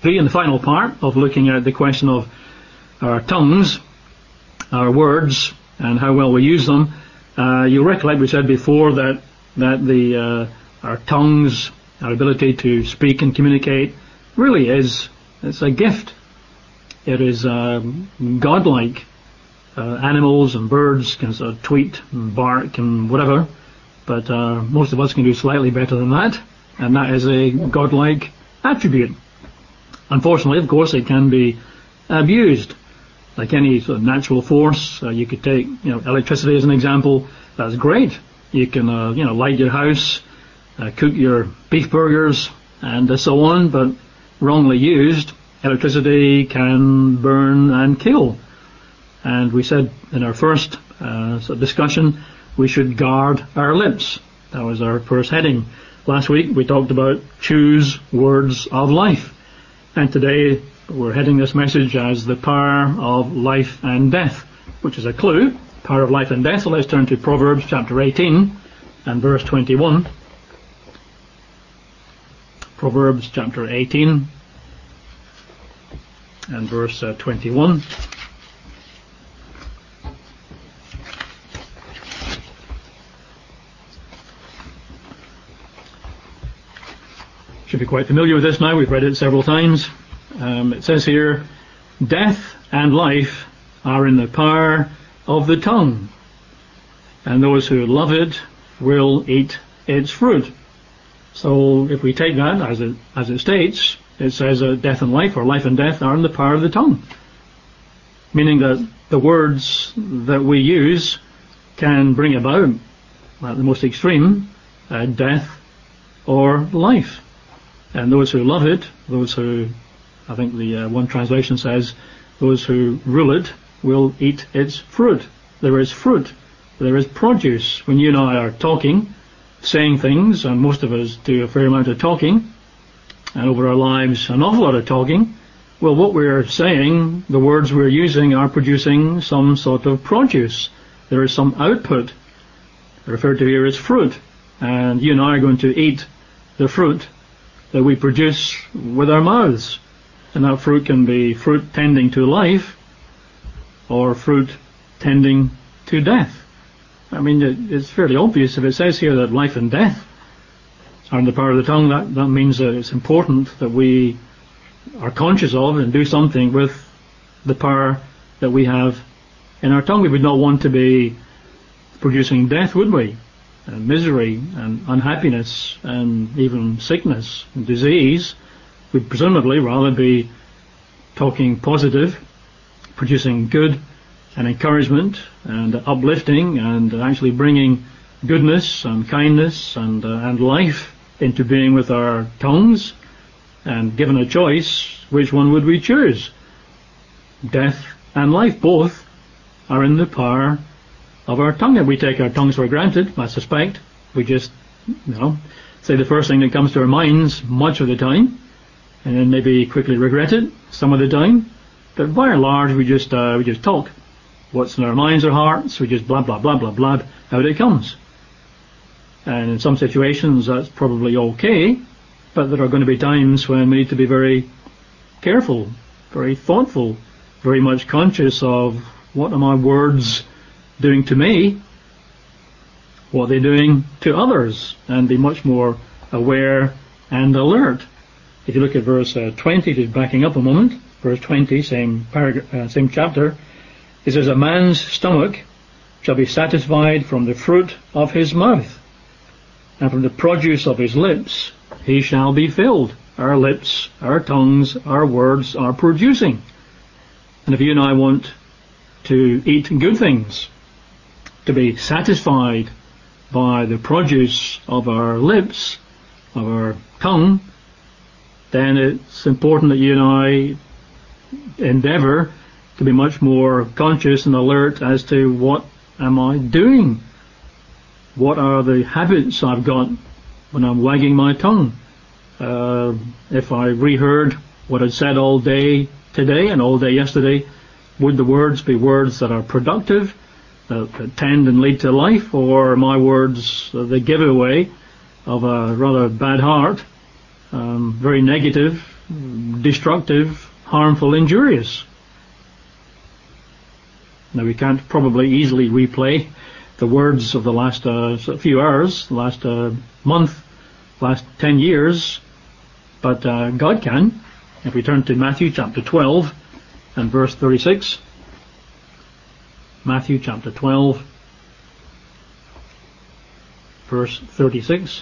3 and the final part of looking at the question of our tongues, our words, and how well we use them. You'll recollect we said before that our tongues, our ability to speak and communicate, really it's a gift. It is godlike. Animals and birds can sort of tweet and bark and whatever, but most of us can do slightly better than that, and that is a godlike attribute. Unfortunately, of course, it can be abused. Like any sort of natural force, you could take electricity as an example. That's great. You can light your house, cook your beef burgers, and so on, but wrongly used, electricity can burn and kill. And we said in our first discussion, we should guard our lips. That was our first heading. Last week we talked about choose words of life. And today we're heading this message as the power of life and death, which is a clue, power of life and death. So let's turn to Proverbs chapter 18 and verse 21. Proverbs chapter 18 and verse 21. Should be quite familiar with this now. We've read it several times. It says here, death and life are in the power of the tongue, and those who love it will eat its fruit. So if we take that as it states, it says death and life, or life and death, are in the power of the tongue. Meaning that the words that we use can bring about, at the most extreme, death or life. And those who love it, those who, I think the one translation says, those who rule it will eat its fruit. There is fruit. There is produce. When you and I are talking, saying things, and most of us do a fair amount of talking, and over our lives an awful lot of talking, well, what we're saying, the words we're using are producing some sort of produce. There is some output, referred to here as fruit, and you and I are going to eat the fruit that we produce with our mouths. And that fruit can be fruit tending to life or fruit tending to death. I mean, it's fairly obvious. If it says here that life and death are in the power of the tongue, that means that it's important that we are conscious of and do something with the power that we have in our tongue. We would not want to be producing death, would we? And misery and unhappiness and even sickness and disease. We'd presumably rather be talking positive, producing good and encouragement and uplifting and actually bringing goodness and kindness and life into being with our tongues. And given a choice, which one would we choose? Death and life, both are in the power of our tongue. And we take our tongues for granted, I suspect. We just, say the first thing that comes to our minds much of the time, and then maybe quickly regret it some of the time. But by and large, we just talk. What's in our minds or hearts, we just blah, blah, blah, blah, blah, out it comes. And in some situations, that's probably okay, but there are going to be times when we need to be very careful, very thoughtful, very much conscious of what are my words doing to me, what are they doing to others, and be much more aware and alert. If you look at verse 20, just backing up a moment, verse 20, same chapter, it says, a man's stomach shall be satisfied from the fruit of his mouth, and from the produce of his lips he shall be filled. Our lips, our tongues, our words are producing. And if you and I want to eat good things, to be satisfied by the produce of our lips, of our tongue, then it's important that you and I endeavour to be much more conscious and alert as to what am I doing? What are the habits I've got when I'm wagging my tongue? If I reheard what I'd said all day today and all day yesterday, would the words be words that are productive, that tend and lead to life, or are my words the giveaway of a rather bad heart, very negative, destructive, harmful, injurious. Now we can't probably easily replay the words of the last few hours, the last month, last 10 years, but God can. If we turn to Matthew chapter 12 and verse 36, Matthew chapter 12, verse 36.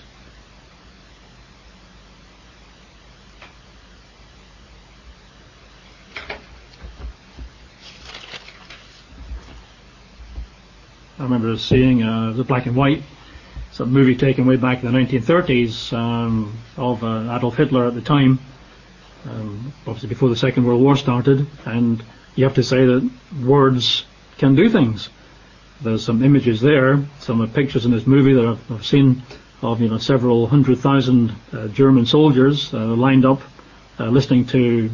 I remember seeing the black and white some movie taken way back in the 1930s of Adolf Hitler at the time, obviously before the Second World War started, and you have to say that words can do things. There's some images there, some pictures in this movie that I've seen of several 100,000 German soldiers lined up listening to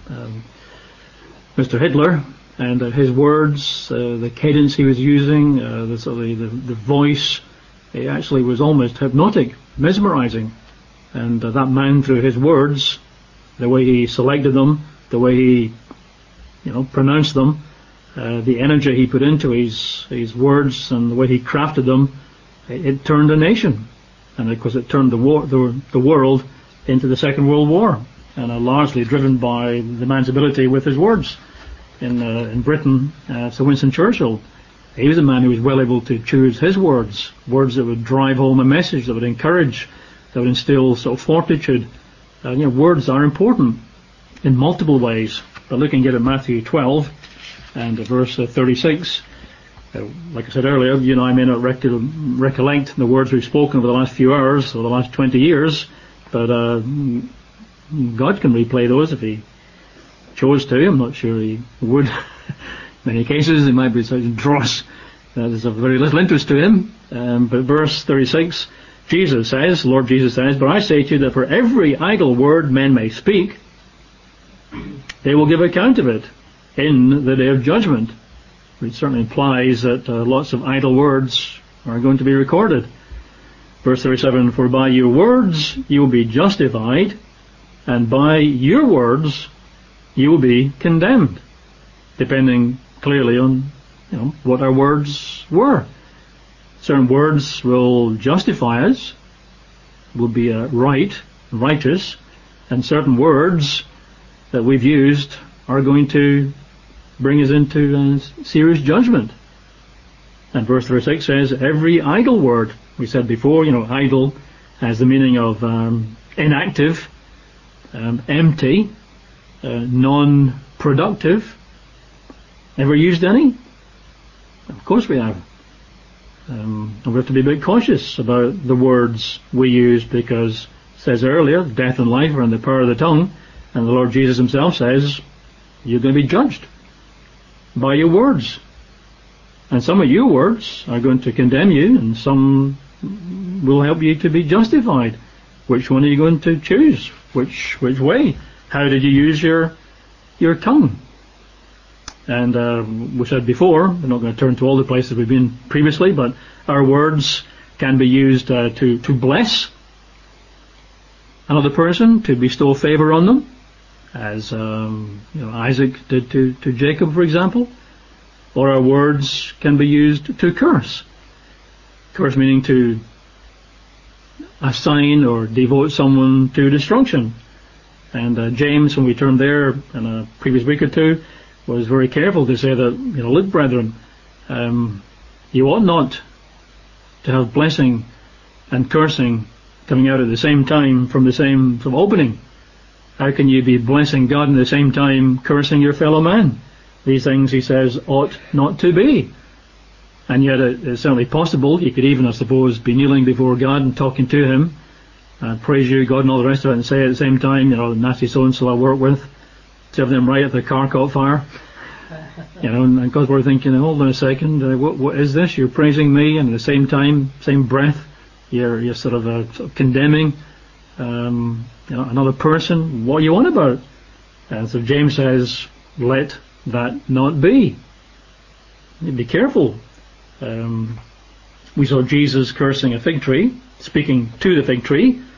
Mr. Hitler. And his words, the cadence he was using, the voice, it actually was almost hypnotic, mesmerizing. And that man, through his words, the way he selected them, the way he, pronounced them, the energy he put into his words and the way he crafted them, it turned a nation. And of course it turned the world into the Second World War, and largely driven by the man's ability with his words. In Britain, Sir Winston Churchill, he was a man who was well able to choose his words that would drive home a message, that would encourage, that would instill sort of fortitude. Words are important in multiple ways. But looking at Matthew 12 and verse 36, like I said earlier, you and I may not recollect the words we've spoken over the last few hours or the last 20 years, but God can replay those if He chose to. I'm not sure He would. In many cases, it might be such dross that is of very little interest to Him. But verse 36, Lord Jesus says, "But I say to you that for every idle word men may speak, they will give account of it in the day of judgment." Which certainly implies that lots of idle words are going to be recorded. Verse 37, "For by your words you will be justified, and by your words you will be condemned," depending clearly on what our words were. Certain words will justify us, will be righteous, and certain words that we've used are going to bring us into serious judgment. And verse 36 says, every idle word, we said before, idle has the meaning of inactive, empty, non-productive. Ever used any? Of course we have. And we have to be a bit cautious about the words we use, because it says earlier, death and life are in the power of the tongue, and the Lord Jesus Himself says, you're going to be judged by your words. And some of your words are going to condemn you, and some will help you to be justified. Which one are you going to choose? Which way? How did you use your tongue? And we said before, we're not going to turn to all the places we've been previously, but our words can be used to bless another person, to bestow favor on them, as Isaac did to Jacob, for example. Or our words can be used to curse. Curse meaning to assign or devote someone to destruction. And James, when we turned there in a previous week or two, was very careful to say that, look, brethren, you ought not to have blessing and cursing coming out at the same time from the same opening. How can you be blessing God and at the same time cursing your fellow man? These things, he says, ought not to be. And yet it's certainly possible. You could even, I suppose, be kneeling before God and talking to Him, praise you, God, and all the rest of it, and say at the same time, nasty so-and-so I work with, serve them right if the car caught fire. And because we're thinking, hold on a second, what is this? You're praising me, and at the same time, same breath, you're sort of condemning another person. What are you on about? And so James says, let that not be. Be careful. We saw Jesus cursing a fig tree, speaking to the fig tree,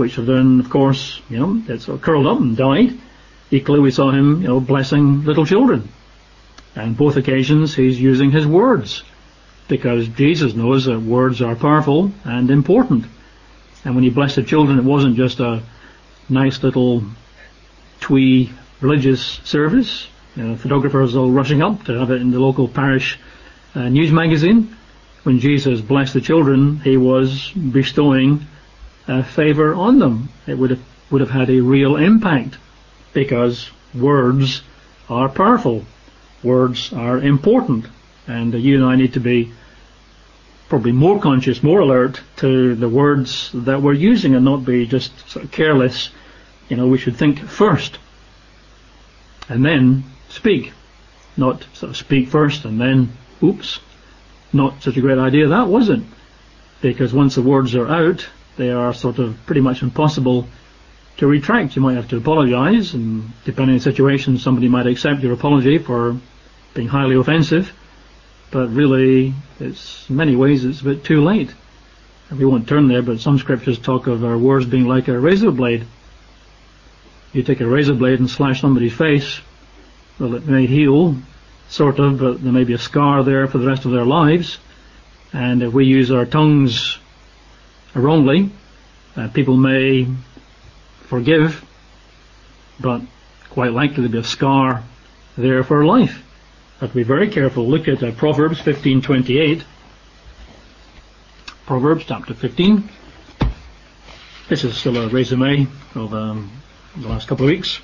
which then, of course, it sort of curled up and died. Equally, we saw him, blessing little children. And both occasions, he's using his words, because Jesus knows that words are powerful and important. And when he blessed the children, it wasn't just a nice little twee religious service. Photographers all rushing up to have it in the local parish news magazine. When Jesus blessed the children, he was bestowing favour on them. It would have had a real impact, because words are powerful. Words are important, and you and I need to be probably more conscious, more alert to the words that we're using, and not be just sort of careless. We should think first and then speak, not sort of speak first and then, oops, not such a great idea that, was it? Because once the words are out, they are sort of pretty much impossible to retract. You might have to apologise, and depending on the situation, somebody might accept your apology for being highly offensive, but really, in many ways, it's a bit too late. And we won't turn there, but some scriptures talk of our words being like a razor blade. You take a razor blade and slash somebody's face, well, it may heal, sort of, but there may be a scar there for the rest of their lives. And if we use our tongues wrongly, people may forgive, but quite likely there'll be a scar there for life. Have to be very careful. Look at Proverbs 15:28. Proverbs chapter 15. This is still a resume of the last couple of weeks.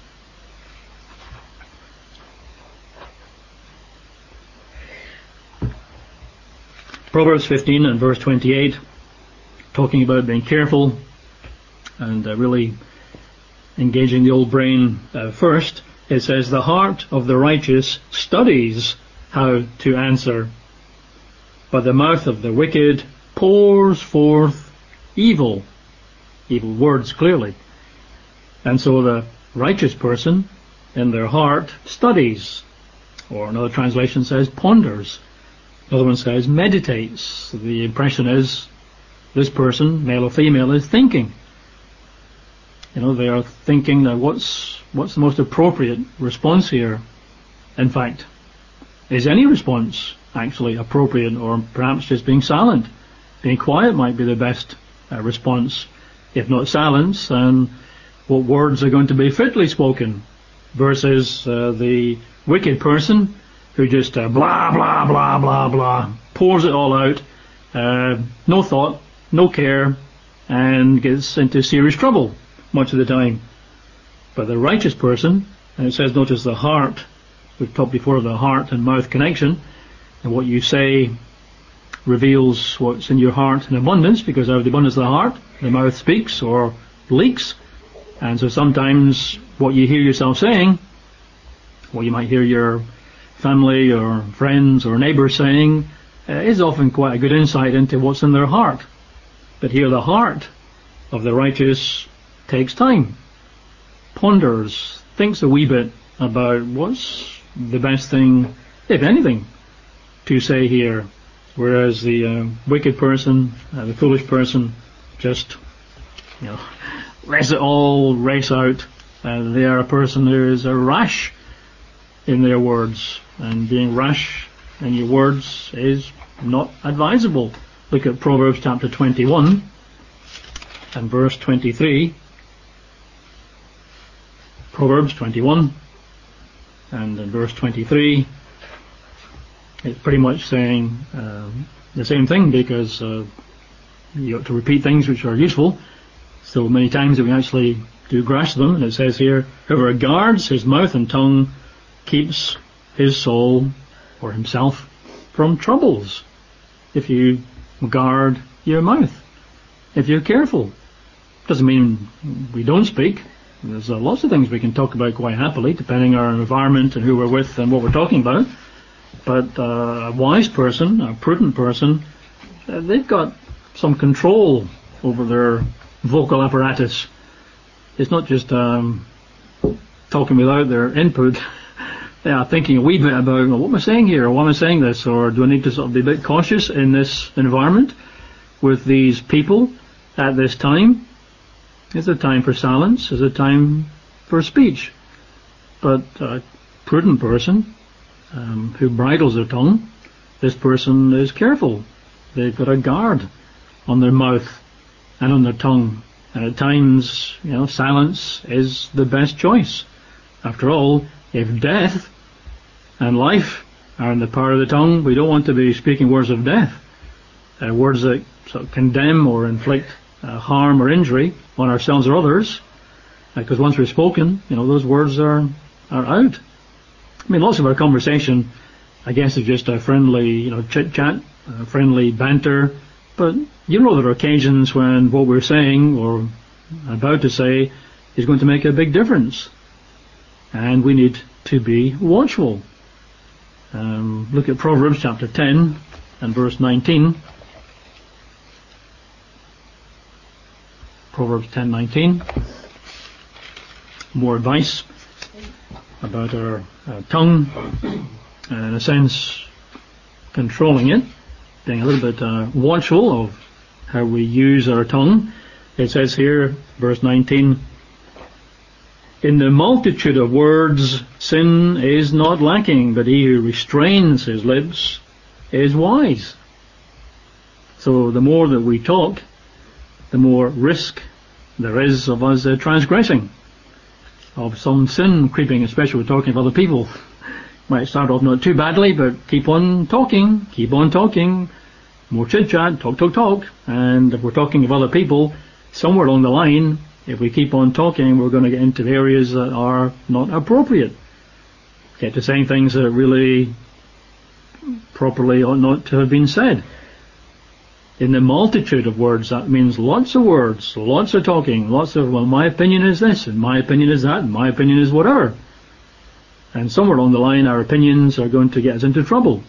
Proverbs 15 and verse 28, talking about being careful and really engaging the old brain first. It says, the heart of the righteous studies how to answer, but the mouth of the wicked pours forth evil words, clearly. And so the righteous person in their heart studies, or another translation says ponders, another one says meditates. The impression is this person, male or female, is thinking. They are thinking that what's the most appropriate response here. In fact, is any response actually appropriate, or perhaps just being silent? Being quiet might be the best response. If not silence, then what words are going to be fitly spoken, versus the wicked person who just blah, blah, blah, blah, blah, pours it all out, no thought, no care, and gets into serious trouble much of the time. But the righteous person, and it says, notice the heart, we've talked before of the heart and mouth connection, and what you say reveals what's in your heart in abundance, because out of the abundance of the heart, the mouth speaks or leaks. And so sometimes what you hear yourself saying, what you might hear your family or friends or neighbours saying, is often quite a good insight into what's in their heart. But here the heart of the righteous takes time, ponders, thinks a wee bit about what's the best thing, if anything, to say here. Whereas the wicked person, the foolish person, just lets it all race out. They are a person who is rash in their words, and being rash in your words is not advisable. Look at Proverbs chapter 21 and verse 23. Proverbs 21 and in verse 23, it's pretty much saying the same thing, because you have to repeat things which are useful so many times that we actually do grasp them. And it says here, whoever guards his mouth and tongue keeps his soul or himself from troubles. If you guard your mouth, if you're careful, doesn't mean we don't speak. There's lots of things we can talk about quite happily, depending on our environment and who we're with and what we're talking about. But a wise person, a prudent person, they've got some control over their vocal apparatus. It's not just talking without their input. They are thinking a wee bit about, well, what am I saying here, or why am I saying this, or do I need to sort of be a bit cautious in this environment with these people at this time? There's a time for silence. There's a time for speech. But a prudent person who bridles their tongue, this person is careful. They've got a guard on their mouth and on their tongue. And at times, silence is the best choice. After all, if death and life are in the power of the tongue, we don't want to be speaking words of death, words that sort of condemn or inflict harm or injury on ourselves or others, because once we've spoken, those words are out. I mean, lots of our conversation, I guess, is just a friendly, chit-chat, friendly banter, but there are occasions when what we're saying or about to say is going to make a big difference, and we need to be watchful. Look at Proverbs chapter 10 and verse 19. Proverbs 10:19. More advice about our tongue, and in a sense controlling it, being a little bit watchful of how we use our tongue. It says here, verse 19, in the multitude of words sin is not lacking, but he who restrains his lips is wise. So the more that we talk, the more risk there is of us transgressing, of some sin creeping, especially when we're talking of other people. Might start off not too badly, but keep on talking, more chit-chat, talk, and if we're talking of other people, somewhere along the line, if we keep on talking, we're going to get into areas that are not appropriate. Get to saying things that really properly ought not to have been said. In the multitude of words, that means lots of words, lots of talking, lots of, well, my opinion is this, and my opinion is that, and my opinion is whatever. And somewhere along the line, our opinions are going to get us into trouble.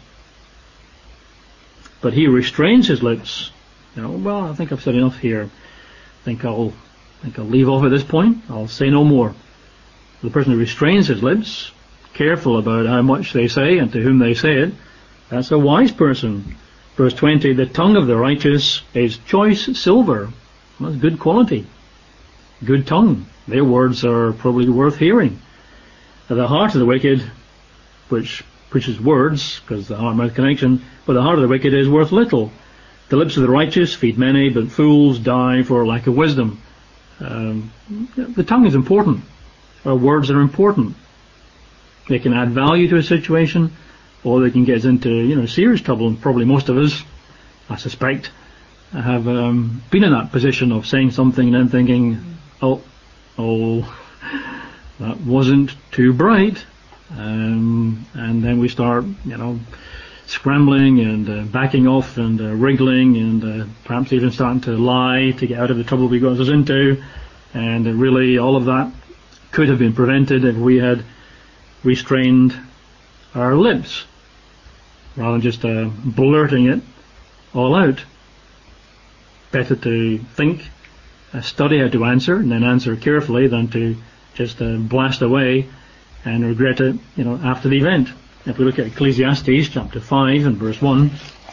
But he restrains his lips. I think I've said enough here. I think I'll leave off at this point. I'll say no more. The person who restrains his lips, careful about how much they say and to whom they say it, that's a wise person. Verse 20, the tongue of the righteous is choice silver. Well, that's good quality. Good tongue. Their words are probably worth hearing. The heart of the wicked, which is words, because the heart-mouth connection, but the heart of the wicked is worth little. The lips of the righteous feed many, but fools die for lack of wisdom. The tongue is important. Our words are important. They can add value to a situation, or they can get us into, serious trouble. And probably most of us, I suspect, have been in that position of saying something and then thinking, oh, that wasn't too bright. And then we start, scrambling and backing off and wriggling and perhaps even starting to lie to get out of the trouble we got us into. And really all of that could have been prevented if we had restrained our lips rather than just blurting it all out. Better to think, study how to answer, and then answer carefully than to just blast away and regret it, after the event. If we look at Ecclesiastes chapter 5 and verse 1,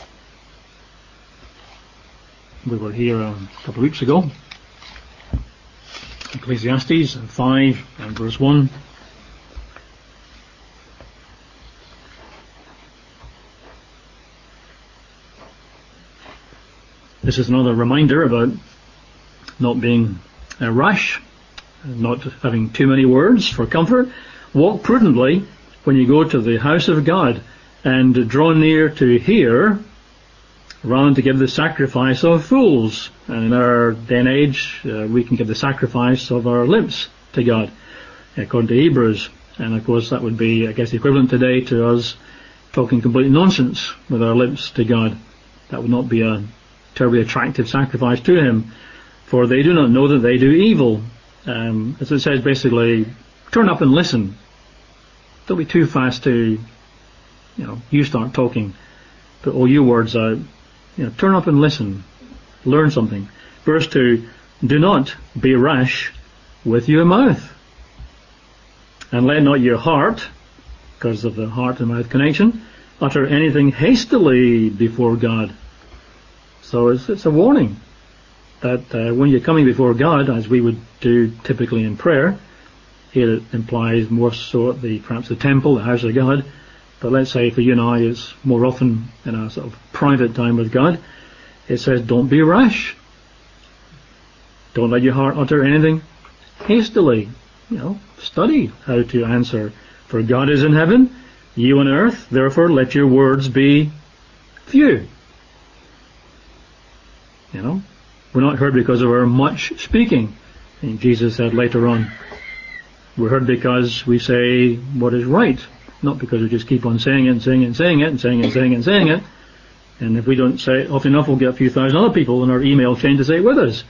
we were here a couple of weeks ago. Ecclesiastes 5 and verse 1. This is another reminder about not being rash, not having too many words for comfort. Walk prudently when you go to the house of God, and draw near to hear rather than to give the sacrifice of fools. And in our day and age, we can give the sacrifice of our lips to God, according to Hebrews. And of course that would be, I guess, equivalent today to us talking complete nonsense with our lips to God. That would not be a terribly attractive sacrifice to Him, for they do not know that they do evil. As it says, basically, turn up and listen. Don't be too fast to, you start talking, put all your words out. Turn up and listen. Learn something. Verse 2, do not be rash with your mouth, and let not your heart, because of the heart and mouth connection, utter anything hastily before God. So it's a warning that when you're coming before God, as we would do typically in prayer, here it implies more so at perhaps the temple, the house of God, but let's say for you and I it's more often in a sort of private time with God. It says, don't be rash. Don't let your heart utter anything hastily. Study how to answer. For God is in heaven, you on earth, therefore let your words be few. We're not heard because of our much speaking. And Jesus said later on, we're heard because we say what is right, not because we just keep on saying it and saying it and saying it and saying it and saying it and saying it. And if we don't say it often enough, we'll get a few thousand other people in our email chain to say it with us.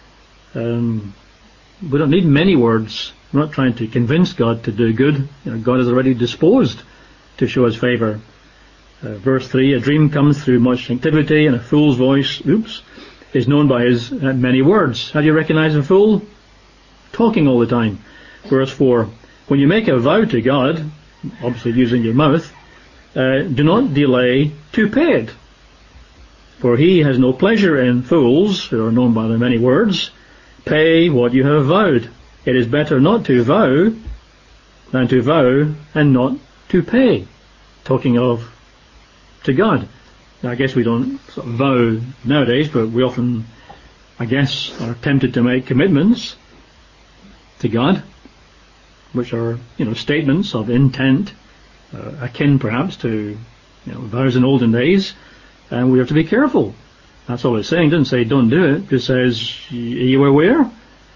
We don't need many words. We're not trying to convince God to do good. God is already disposed to show his favour. Verse 3, a dream comes through much activity, and a fool's voice, is known by his many words. How do you recognise a fool? Talking all the time. Verse 4, when you make a vow to God, obviously using your mouth, do not delay to pay it. For he has no pleasure in fools, who are known by their many words. Pay what you have vowed. It is better not to vow than to vow and not to pay. Talking of to God. Now, I guess we don't sort of vow nowadays, but we often, I guess, are tempted to make commitments to God, which are, statements of intent, akin perhaps to, vows in olden days, and we have to be careful. That's all it's saying. It doesn't say don't do it. It just says, are you aware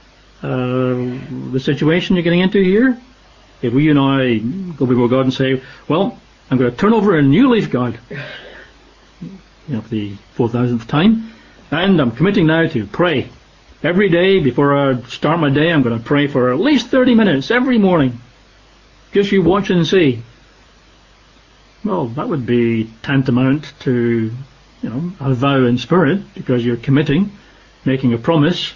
the situation you're getting into here? If you and I go before God and say, well, I'm going to turn over a new leaf, God, for the 4,000th time, and I'm committing now to pray. Every day before I start my day, I'm going to pray for at least 30 minutes every morning. Just you watch and see. Well, that would be tantamount to, a vow in spirit, because you're committing, making a promise.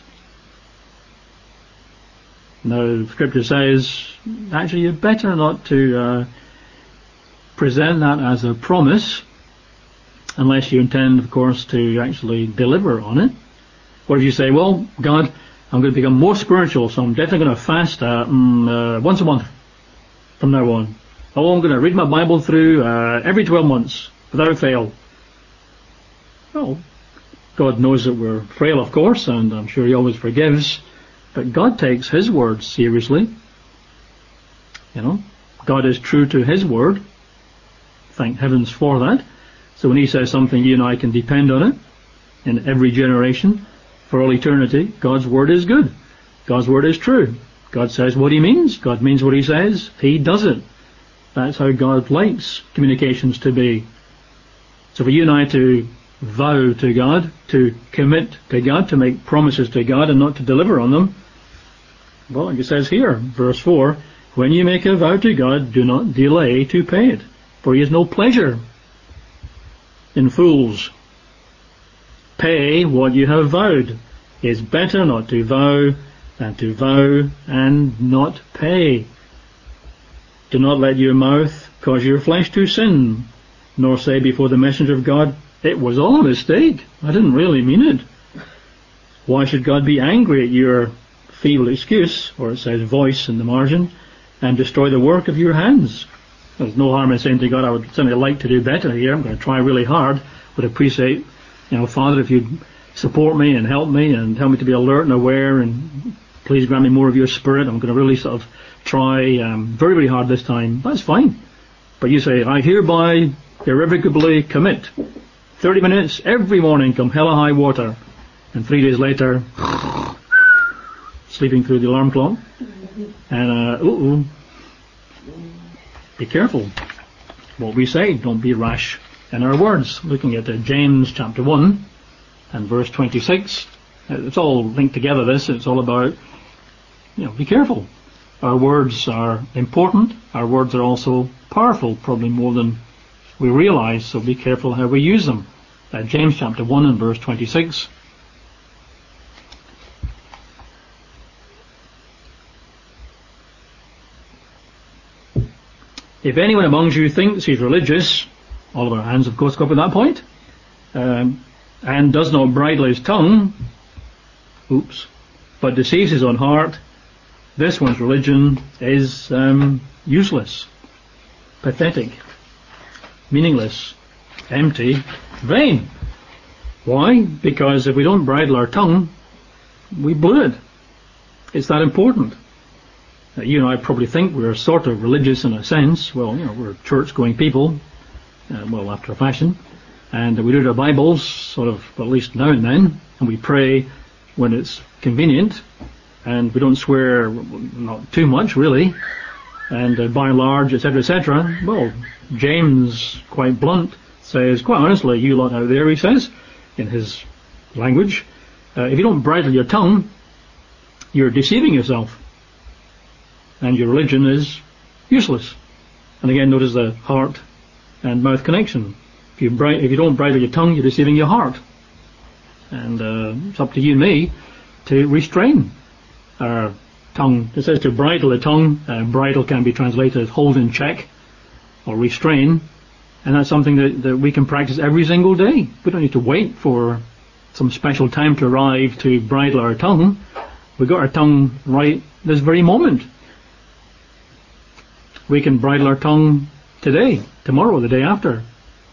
Now, Scripture says, actually, you're better not to present that as a promise, unless you intend, of course, to actually deliver on it. Or if you say, well, God, I'm going to become more spiritual, so I'm definitely going to fast once a month from now on. Oh, I'm going to read my Bible through every 12 months, without fail. Well, God knows that we're frail, of course, and I'm sure he always forgives, but God takes his word seriously. God is true to his word. Thank heavens for that. So when he says something, you and I can depend on it in every generation for all eternity. God's word is good. God's word is true. God says what he means. God means what he says. He does it. That's how God likes communications to be. So for you and I to vow to God, to commit to God, to make promises to God and not to deliver on them, well, like it says here, verse 4, when you make a vow to God, do not delay to pay it, for he has no pleasure in fools. Pay what you have vowed. It is better not to vow than to vow and not pay. Do not let your mouth cause your flesh to sin, nor say before the messenger of God, it was all a mistake. I didn't really mean it. Why should God be angry at your feeble excuse, or it says voice in the margin, and destroy the work of your hands? There's no harm in saying to God, I would certainly like to do better here. I'm going to try really hard. Would appreciate, Father, if you'd support me and help me to be alert and aware, and please grant me more of your spirit. I'm going to really sort of try very, very hard this time. That's fine. But you say, I hereby irrevocably commit 30 minutes every morning, come hell or high water. And 3 days later, sleeping through the alarm clock. And, be careful what we say. Don't be rash in our words. Looking at James chapter 1 and verse 26. It's all linked together, this. It's all about, be careful. Our words are important. Our words are also powerful, probably more than we realize, so be careful how we use them. James chapter 1 and verse 26. If anyone among you thinks he's religious, all of our hands of course go up at that point, and does not bridle his tongue, but deceives his own heart, this one's religion is useless, pathetic, meaningless, empty, vain. Why? Because if we don't bridle our tongue, we blew it. It's that important. You and I probably think we're sort of religious in a sense. Well, we're church-going people, after a fashion, and we read our Bibles sort of, well, at least now and then, and we pray when it's convenient, and we don't swear, not too much really, and by and large, etc., etc. Well, James, quite blunt, says, quite honestly, you lot out there, he says, in his language, if you don't bridle your tongue, you're deceiving yourself, and your religion is useless. And again, notice the heart and mouth connection. If you don't bridle your tongue, you're deceiving your heart. And it's up to you and me to restrain our tongue. It says to bridle the tongue. Bridle can be translated as hold in check or restrain. And that's something that we can practice every single day. We don't need to wait for some special time to arrive to bridle our tongue. We've got our tongue right this very moment. We can bridle our tongue today, tomorrow, the day after.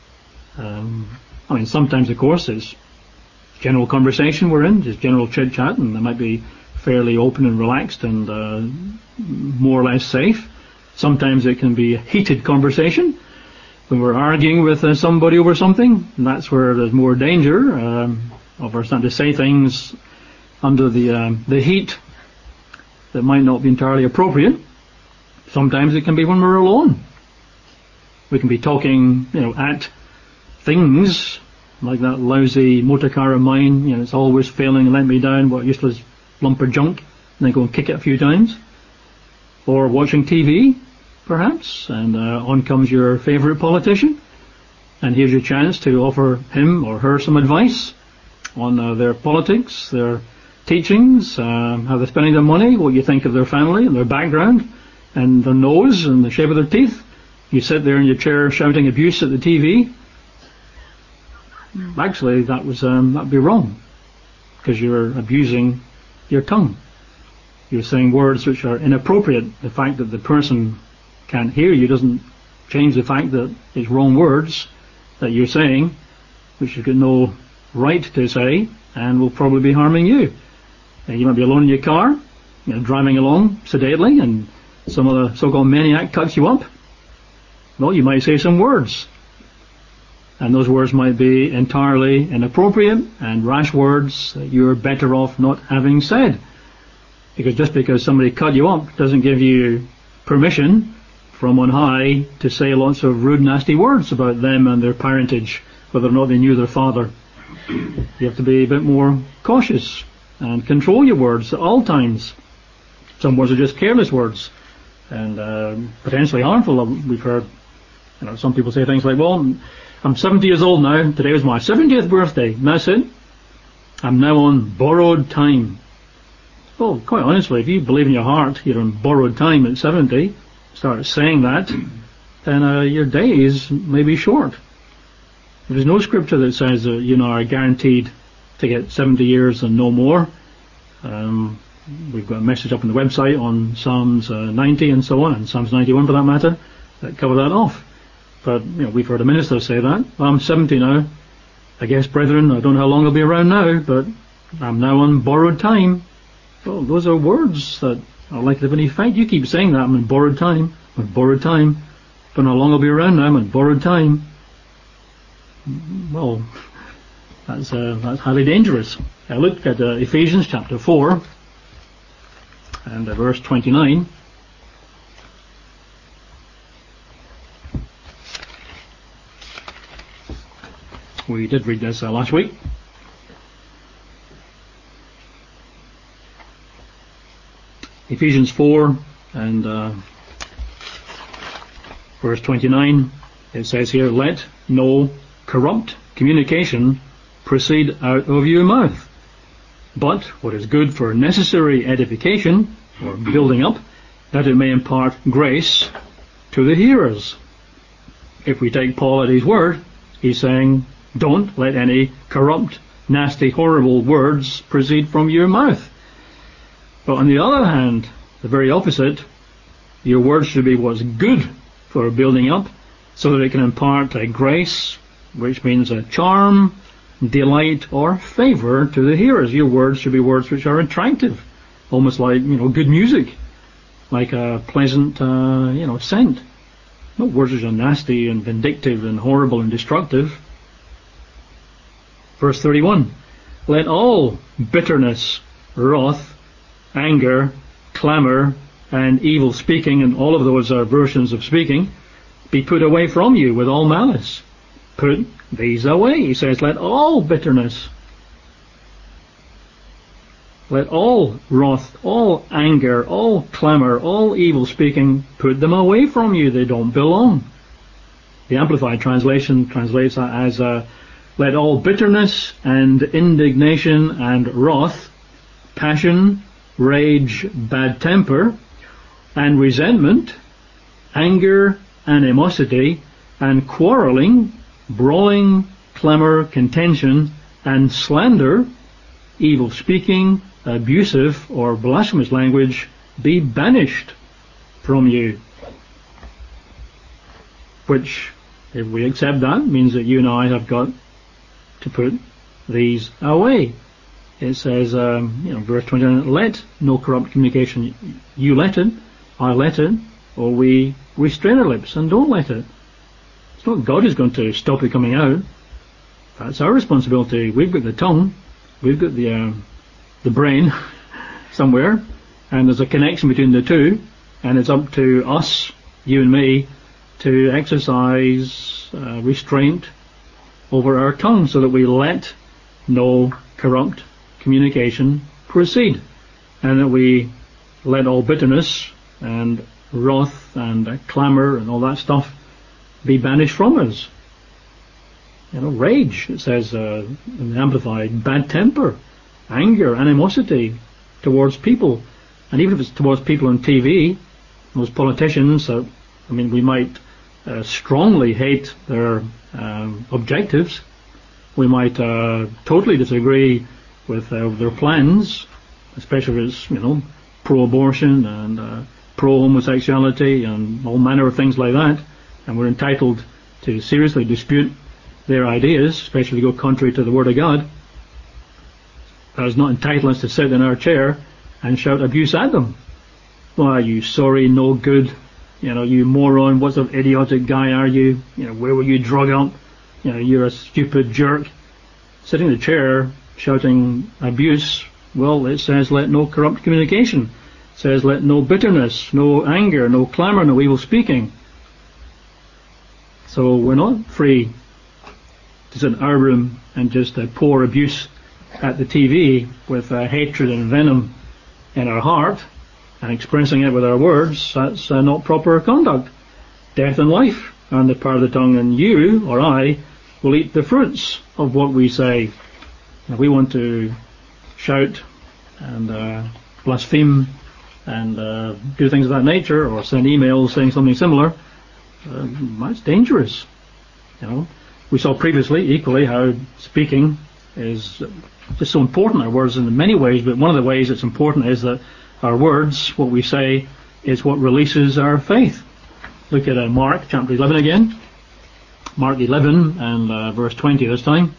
Sometimes, of course, it's general conversation we're in, just general chit-chat, and it might be fairly open and relaxed and more or less safe. Sometimes it can be a heated conversation when we're arguing with somebody over something, and that's where there's more danger of our starting to say things under the heat that might not be entirely appropriate. Sometimes it can be when we're alone. We can be talking, at things like that lousy motor car of mine, it's always failing and letting me down, what useless lump of junk, and then go and kick it a few times. Or watching TV, perhaps, and on comes your favourite politician, and here's your chance to offer him or her some advice on their politics, their teachings, how they're spending their money, what you think of their family and their background, and their nose and the shape of their teeth. You sit there in your chair shouting abuse at the TV. Actually, that'd be wrong, because you're abusing your tongue. You're saying words which are inappropriate. The fact that the person can't hear you doesn't change the fact that it's wrong words that you're saying, which you've got no right to say, and will probably be harming you. You might be alone in your car, driving along sedately, and some other so-called maniac cuts you up. Well, you might say some words, and those words might be entirely inappropriate and rash words that you're better off not having said. Because just because somebody cut you up doesn't give you permission from on high to say lots of rude, nasty words about them and their parentage, whether or not they knew their father. You have to be a bit more cautious and control your words at all times. Some words are just careless words and potentially harmful. We've heard some people say things like, well, I'm 70 years old now, today was my 70th birthday, and that's it. I'm now on borrowed time. Well, quite honestly, if you believe in your heart you're on borrowed time at 70, start saying that, then your days may be short. There's no scripture that says that are guaranteed to get 70 years and no more. We've got a message up on the website on Psalms 90 and so on, and Psalms 91 for that matter, that cover that off. But we've heard a minister say that. Well, I'm 70 now. I guess, brethren, I don't know how long I'll be around now, but I'm now on borrowed time. Well, those are words that are likely to have an effect. You keep saying that, I'm on borrowed time. I'm on borrowed time. Don't know how long I'll be around now, I'm on borrowed time. Well, that's highly dangerous. I look at Ephesians chapter 4 and verse 29. We did read this last week. Ephesians 4 and verse 29, it says here, let no corrupt communication proceed out of your mouth, but what is good for necessary edification, or building up, that it may impart grace to the hearers. If we take Paul at his word, he's saying, don't let any corrupt nasty, horrible words proceed from your mouth. But on the other hand, the very opposite, your words should be what's good for building up, so that it can impart a grace, which means a charm, delight, or favour to the hearers. Your words should be words which are attractive, almost like, good music, like a pleasant, scent. Not words which are nasty and vindictive and horrible and destructive. Verse 31, let all bitterness, wrath, anger, clamour, and evil speaking, and all of those are versions of speaking, be put away from you with all malice. Put these away. He says, let all bitterness, let all wrath, all anger, all clamour, all evil speaking, put them away from you. They don't belong. The Amplified Translation translates that as, let all bitterness and indignation and wrath, passion, rage, bad temper, and resentment, anger, animosity, and quarrelling, brawling, clamour, contention, and slander, evil speaking, abusive or blasphemous language, be banished from you. Which, if we accept that, means that you and I have got to put these away. It says, verse 29, let no corrupt communication, you let it, I let it, or we restrain our lips and don't let it. It's not God who's going to stop it coming out. That's our responsibility. We've got the tongue, we've got the brain somewhere, and there's a connection between the two, and it's up to us, you and me, to exercise restraint over our tongue so that we let no corrupt communication proceed, and that we let all bitterness and wrath and clamour and all that stuff be banished from us. Rage, it says in the Amplified, bad temper, anger, animosity towards people, and even if it's towards people on TV, those politicians, we might strongly hate their objectives, we might totally disagree with their plans, especially if it's pro-abortion and pro-homosexuality and all manner of things like that, and we're entitled to seriously dispute their ideas, especially if they go contrary to the Word of God. That is not entitled us to sit in our chair and shout abuse at them. Why, you sorry, no good, you moron, what sort of idiotic guy are you? Where were you drug up? You're a stupid jerk. Sitting in the chair shouting abuse, well, it says let no corrupt communication. It says let no bitterness, no anger, no clamour, no evil speaking. So we're not free to sit in our room and just pour abuse at the TV with hatred and venom in our heart and expressing it with our words. That's not proper conduct. Death and life are in the power of the tongue, and you or I will eat the fruits of what we say. If we want to shout and blaspheme and do things of that nature, or send emails saying something similar, that's dangerous. We saw previously equally how speaking is just so important, our words, in many ways, but one of the ways it's important is that our words, what we say, is what releases our faith. Look at Mark chapter 11 again. Mark 11 and verse 20 this time.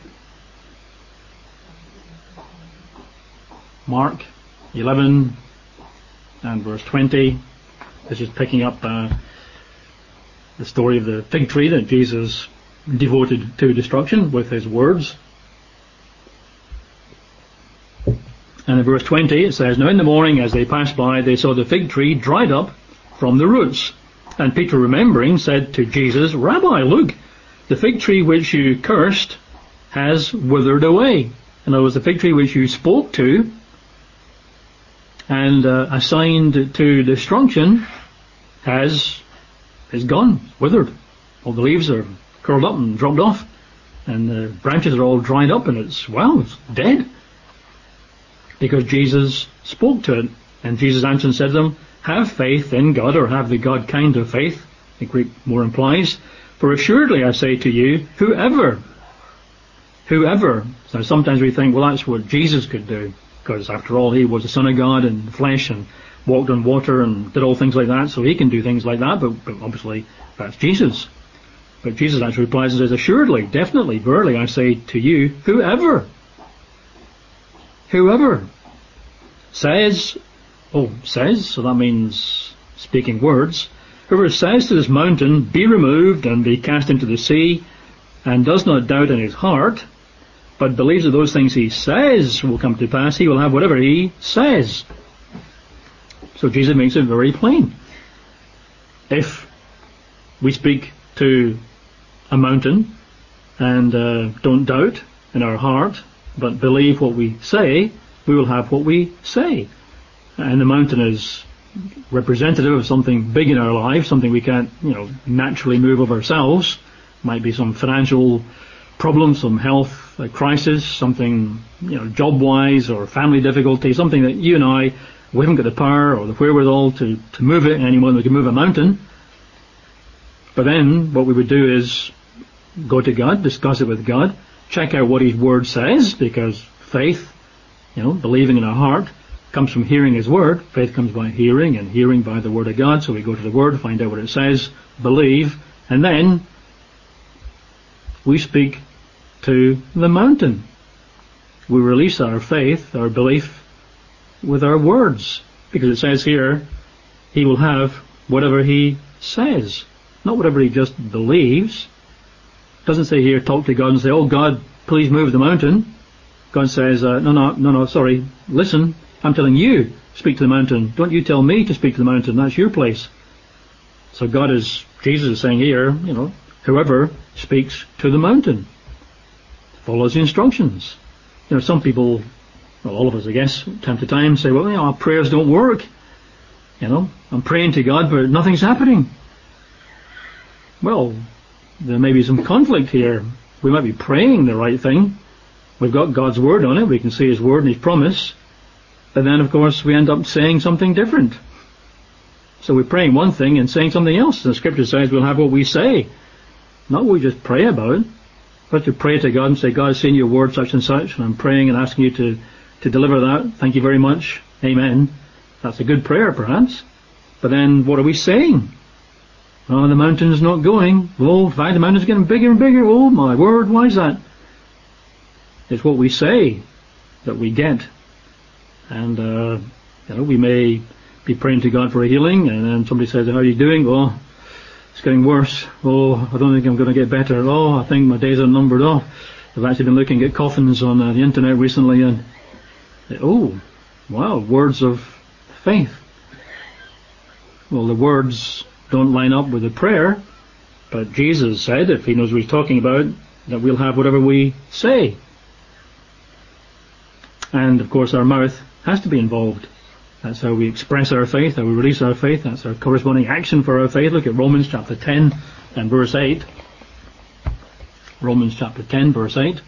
Mark 11 and verse 20. This is picking up the story of the fig tree that Jesus devoted to destruction with his words. And in verse 20 it says, now in the morning as they passed by, they saw the fig tree dried up from the roots. And Peter, remembering, said to Jesus, Rabbi, look, the fig tree which you cursed has withered away. In other words, the fig tree which you spoke to and assigned to destruction is gone, withered. All the leaves are curled up and dropped off, and the branches are all dried up, and it's dead. Because Jesus spoke to it. And Jesus answered and said to them, have faith in God, or have the God kind of faith, the Greek more implies. For assuredly I say to you, whoever So sometimes we think, well, that's what Jesus could do, because after all, he was the Son of God in the flesh and walked on water and did all things like that, so he can do things like that, but obviously that's Jesus. But Jesus actually replies and says, assuredly, definitely, verily, I say to you, whoever says, so that means speaking words, whoever says to this mountain, be removed and be cast into the sea, and does not doubt in his heart, but believes that those things he says will come to pass, he will have whatever he says. So Jesus makes it very plain. If we speak to a mountain and don't doubt in our heart, but believe what we say, we will have what we say. And the mountain is representative of something big in our lives, something we can't, naturally move of ourselves. Might be some financial problem, some health crisis, something, job-wise or family difficulty, something that you and I, we haven't got the power or the wherewithal to move it any more than we can move a mountain. But then what we would do is go to God, discuss it with God, check out what His Word says, because faith, believing in our heart, comes from hearing His Word. Faith comes by hearing, and hearing by the Word of God. So we go to the Word, find out what it says, believe, and then we speak to the mountain. We release our faith, our belief, with our words, because it says here, he will have whatever he says, not whatever he just believes. It doesn't say here, talk to God and say, oh God, please move the mountain. God says, no, sorry, listen, I'm telling you, speak to the mountain. Don't you tell me to speak to the mountain, that's your place. So Jesus is saying here, whoever speaks to the mountain follows the instructions. Some people, well, all of us, I guess, time to time say, well, our prayers don't work. I'm praying to God, but nothing's happening. Well, there may be some conflict here. We might be praying the right thing. We've got God's Word on it. We can see His Word and His promise. But then, of course, we end up saying something different. So we're praying one thing and saying something else. The Scripture says we'll have what we say. Not what we just pray about, but to pray to God and say, God, I've seen your Word such and such, and I'm praying and asking you to deliver that. Thank you very much. Amen. That's a good prayer, perhaps. But then, what are we saying? Oh, the mountain's not going. Oh, in fact, the mountain's getting bigger and bigger. Oh, my word, why is that? It's what we say that we get. And, we may be praying to God for a healing, and then somebody says, how are you doing? Oh, it's getting worse. Oh, I don't think I'm going to get better. Oh, I think my days are numbered. Oh, I've actually been looking at coffins on the internet recently, and oh, wow, words of faith. Well, the words don't line up with the prayer, but Jesus said, if he knows what he's talking about, that we'll have whatever we say. And, of course, our mouth has to be involved. That's how we express our faith, how we release our faith. That's our corresponding action for our faith. Look at Romans chapter 10 and verse 8. Romans chapter 10, verse 8.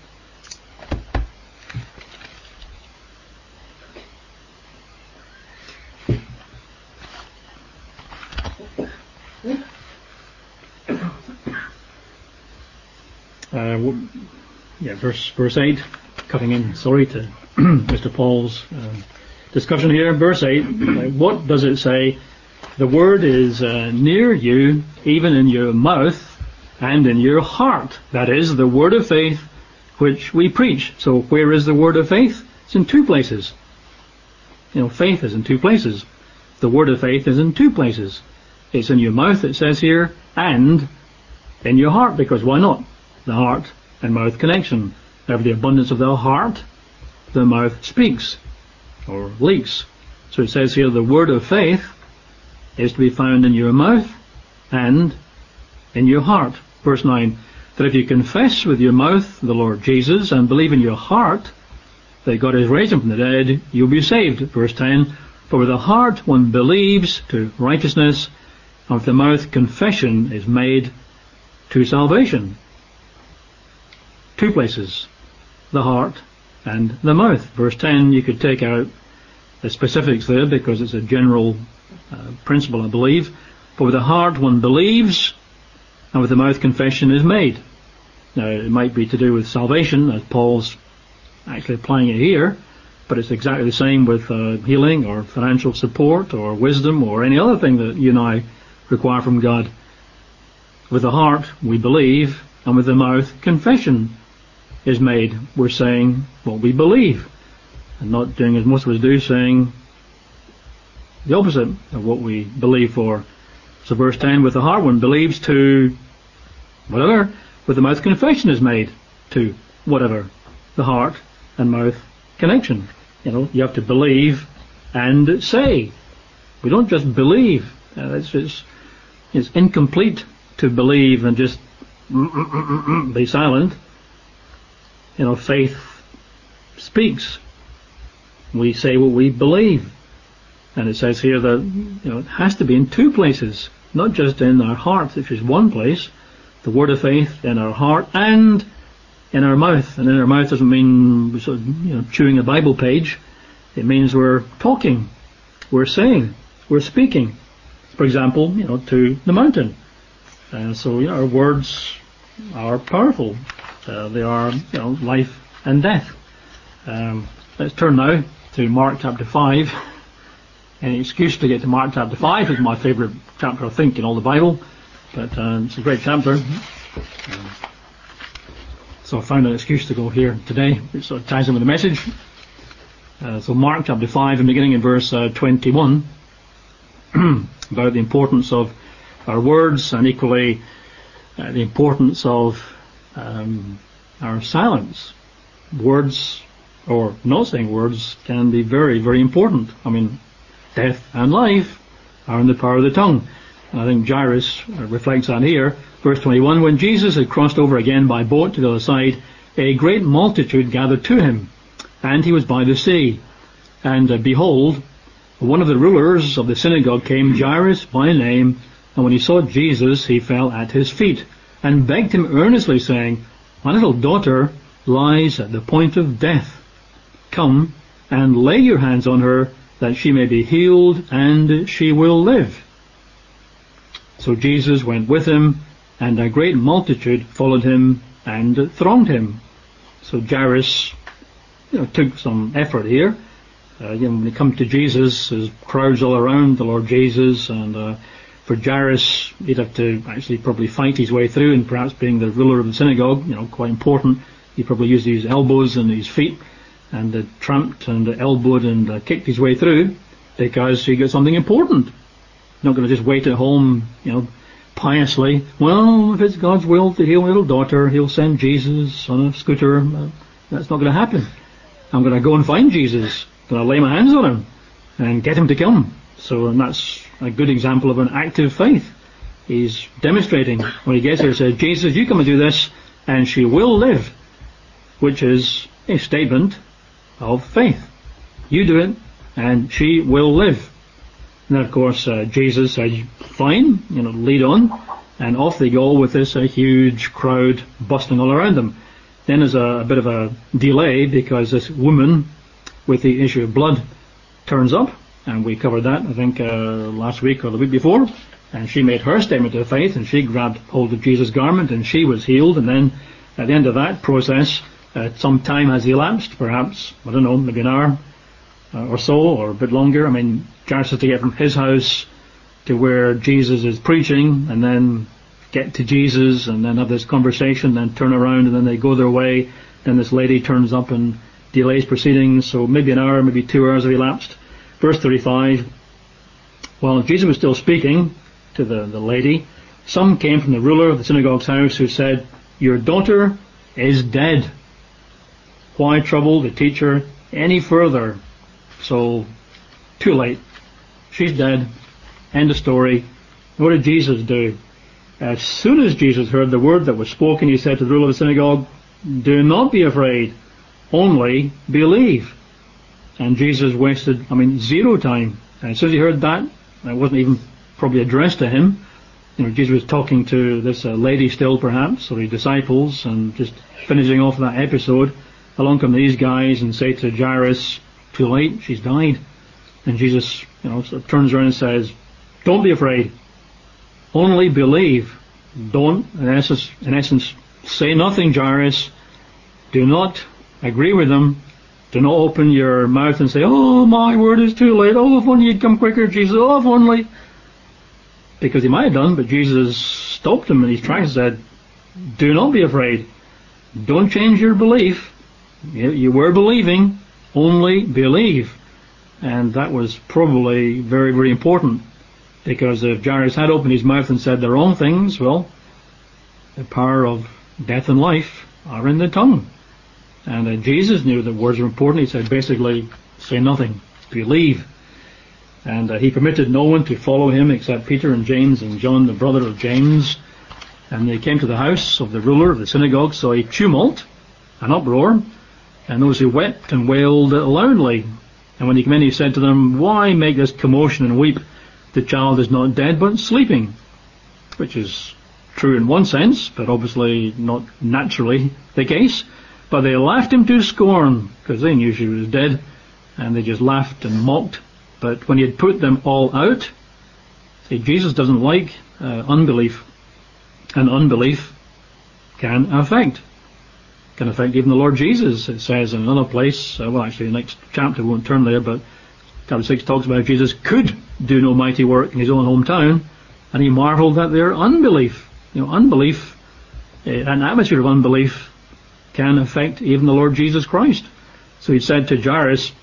Verse 8, cutting in, to Mr. Paul's discussion here. Verse 8, what does it say? The word is near you, even in your mouth and in your heart. That is, the word of faith which we preach. So where is the word of faith? It's in two places. Faith is in two places. The word of faith is in two places. It's in your mouth, it says here, and in your heart, because why not? The heart and mouth connection. Out of the abundance of the heart, the mouth speaks, or leaks. So it says here, the word of faith is to be found in your mouth and in your heart. Verse 9, that if you confess with your mouth the Lord Jesus and believe in your heart that God has raised him from the dead, you'll be saved. Verse 10, for with the heart one believes to righteousness, and with the mouth confession is made to salvation. Two places, the heart and the mouth. Verse 10, you could take out the specifics there because it's a general principle, I believe. For with the heart one believes, and with the mouth confession is made. Now, it might be to do with salvation, as Paul's actually applying it here, but it's exactly the same with healing or financial support or wisdom or any other thing that you and I require from God. With the heart we believe, and with the mouth confession is made. We're saying what we believe and not doing as most of us do, saying the opposite of what we believe for. So verse 10, with the heart one believes to whatever, with the mouth confession is made to whatever. The heart and mouth connection. You have to believe and say. We don't just believe. It's incomplete to believe and just be silent. Faith speaks. We say what we believe. And it says here that it has to be in two places, not just in our heart, which is one place, the word of faith in our heart and in our mouth. And in our mouth doesn't mean sort of, chewing a Bible page. It means we're talking, we're saying, we're speaking. For example, to the mountain. So our words are powerful. They are, life and death. Let's turn now to Mark chapter 5. Any excuse to get to Mark chapter 5 is my favourite chapter, I think, in all the Bible. But it's a great chapter. So I found an excuse to go here today, which sort of ties in with the message. So Mark chapter 5, and beginning in verse 21, about the importance of our words, and equally the importance of our silence. Words, or not saying words, can be very, very important. Death and life are in the power of the tongue. And I think Jairus reflects on here. Verse 21, when Jesus had crossed over again by boat to the other side, a great multitude gathered to him, and he was by the sea. And behold, one of the rulers of the synagogue came, Jairus by name, and when he saw Jesus, he fell at his feet, and begged him earnestly, saying, my little daughter lies at the point of death. Come and lay your hands on her, that she may be healed, and she will live. So Jesus went with him, and a great multitude followed him and thronged him. So Jairus, took some effort here. When they come to Jesus, there's crowds all around the Lord Jesus, and for Jairus, he'd have to actually probably fight his way through, and perhaps being the ruler of the synagogue, quite important, he probably used his elbows and his feet, and tramped and elbowed and kicked his way through, because he got something important. Not going to just wait at home, piously. Well, if it's God's will to heal my little daughter, he'll send Jesus on a scooter. That's not going to happen. I'm going to go and find Jesus. I'm going to lay my hands on him and get him to come. So that's a good example of an active faith. He's demonstrating when he gets here. He says, Jesus, you come and do this, and she will live, which is a statement of faith. You do it, and she will live. And then, of course, Jesus said, fine, lead on, and off they go with this huge crowd bustling all around them. Then there's a bit of a delay, because this woman with the issue of blood turns up, and we covered that, I think, last week or the week before, and she made her statement of faith, and she grabbed hold of Jesus' garment, and she was healed. And then at the end of that process, some time has elapsed, perhaps, I don't know, maybe an hour or so, or a bit longer. Jairus has to get from his house to where Jesus is preaching, and then get to Jesus, and then have this conversation, then turn around, and then they go their way. Then this lady turns up and delays proceedings, so maybe an hour, maybe 2 hours have elapsed. Verse 35, while Jesus was still speaking to the lady, some came from the ruler of the synagogue's house, who said, your daughter is dead. Why trouble the teacher any further? So, too late. She's dead. End of story. What did Jesus do? As soon as Jesus heard the word that was spoken, he said to the ruler of the synagogue, do not be afraid, only believe. And Jesus wasted, zero time. And as soon as he heard that, it wasn't even probably addressed to him. Jesus was talking to this lady still, perhaps, or his disciples, and just finishing off that episode. Along come these guys and say to Jairus, too late, she's died. And Jesus, sort of turns around and says, don't be afraid, only believe. Don't, in essence, say nothing, Jairus. Do not agree with them. Do not open your mouth and say, oh, my word, is too late. Oh, if only you'd come quicker, Jesus. Oh, if only. Because he might have done, but Jesus stopped him in his tracks and said, do not be afraid. Don't change your belief. You were believing, only believe. And that was probably very, very important. Because if Jairus had opened his mouth and said the wrong things, well, the power of death and life are in the tongue. And Jesus knew that words were important. He said basically, say nothing, believe. And he permitted no one to follow him except Peter and James and John, the brother of James. And they came to the house of the ruler of the synagogue, saw a tumult, an uproar, and those who wept and wailed loudly. And when he came in, he said to them, why make this commotion and weep? The child is not dead, but sleeping. Which is true in one sense, but obviously not naturally the case. But they laughed him to scorn, because they knew she was dead, and they just laughed and mocked. But when he had put them all out, see, Jesus doesn't like unbelief. And unbelief can affect even the Lord Jesus. It says in another place, well actually the next chapter won't turn there, but chapter 6 talks about Jesus could do no mighty work in his own hometown, and he marveled at their unbelief. Unbelief, an atmosphere of unbelief can affect even the Lord Jesus Christ. So he said to Jairus,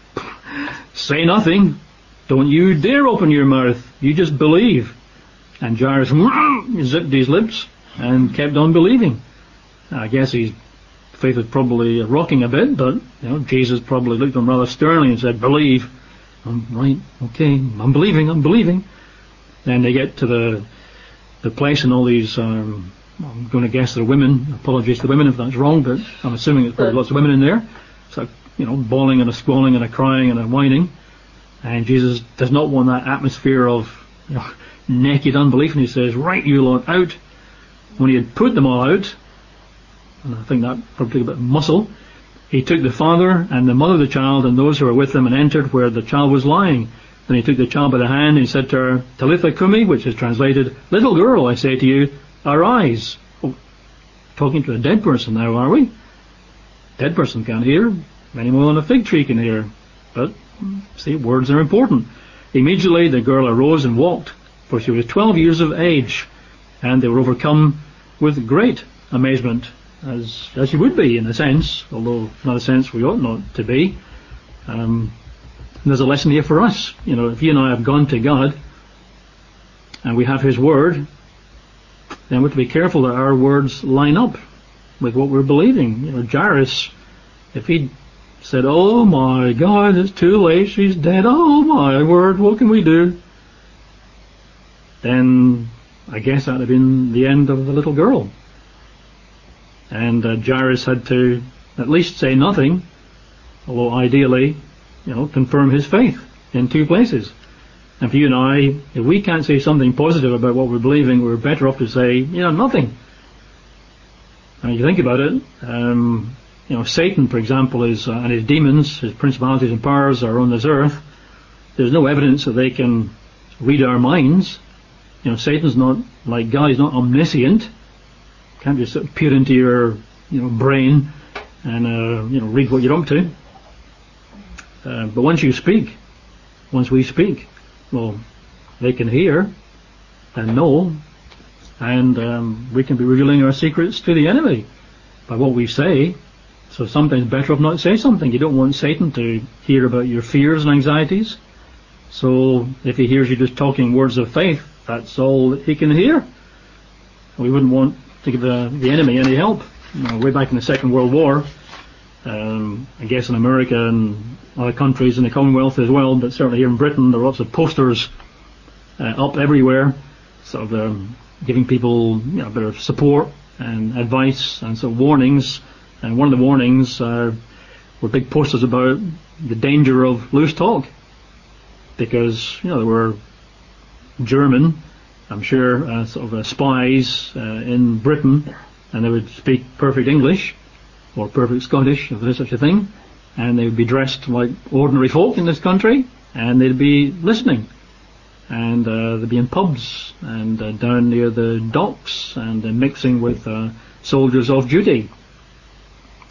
say nothing, don't you dare open your mouth, you just believe. And Jairus zipped his lips and kept on believing. I guess his faith was probably rocking a bit, but Jesus probably looked at him rather sternly and said, believe. Right, okay, I'm believing. Then they get to the place, and all these I'm going to guess they're women. Apologies to women if that's wrong, but I'm assuming there's probably lots of women in there. So, bawling and a squalling and a crying and a whining. And Jesus does not want that atmosphere of naked unbelief, and he says, right, you lot, out. When he had put them all out, and I think that probably took a bit of muscle, he took the father and the mother of the child and those who were with them and entered where the child was lying. Then he took the child by the hand and he said to her, Talitha Kumi, which is translated, little girl, I say to you, arise. Oh, talking to a dead person now, are we? Dead person can't hear, any more than a fig tree can hear. But, see, words are important. Immediately the girl arose and walked, for she was 12 years of age, and they were overcome with great amazement, as you would be in a sense, although not a sense we ought not to be. There's a lesson here for us. If you and I have gone to God and we have his word, then we have to be careful that our words line up with what we're believing. Jairus, if he said, oh my God, it's too late, she's dead, oh my word, what can we do? Then I guess that would have been the end of the little girl. And Jairus had to at least say nothing, although ideally, confirm his faith in two places. And for you and I, if we can't say something positive about what we're believing, we're better off to say, nothing. And if you think about it, Satan, for example, and his demons, his principalities and powers are on this earth. There's no evidence that they can read our minds. Satan's not like God, he's not omniscient. Can't just sort of peer into your, brain and, read what you're up to. But once we speak, well, they can hear and know, and we can be revealing our secrets to the enemy by what we say. So sometimes better off not to say something. You don't want Satan to hear about your fears and anxieties. So if he hears you just talking words of faith, that's all that he can hear. We wouldn't want to give the enemy any help. Way back in the Second World War, I guess in America and other countries in the Commonwealth as well, but certainly here in Britain, there are lots of posters up everywhere, sort of giving people a bit of support and advice and sort of warnings. And one of the warnings were big posters about the danger of loose talk, because there were German, I'm sure, sort of spies in Britain, and they would speak perfect English or perfect Scottish, if there's such a thing, and they would be dressed like ordinary folk in this country, and they'd be listening, and they'd be in pubs and down near the docks and mixing with soldiers off duty.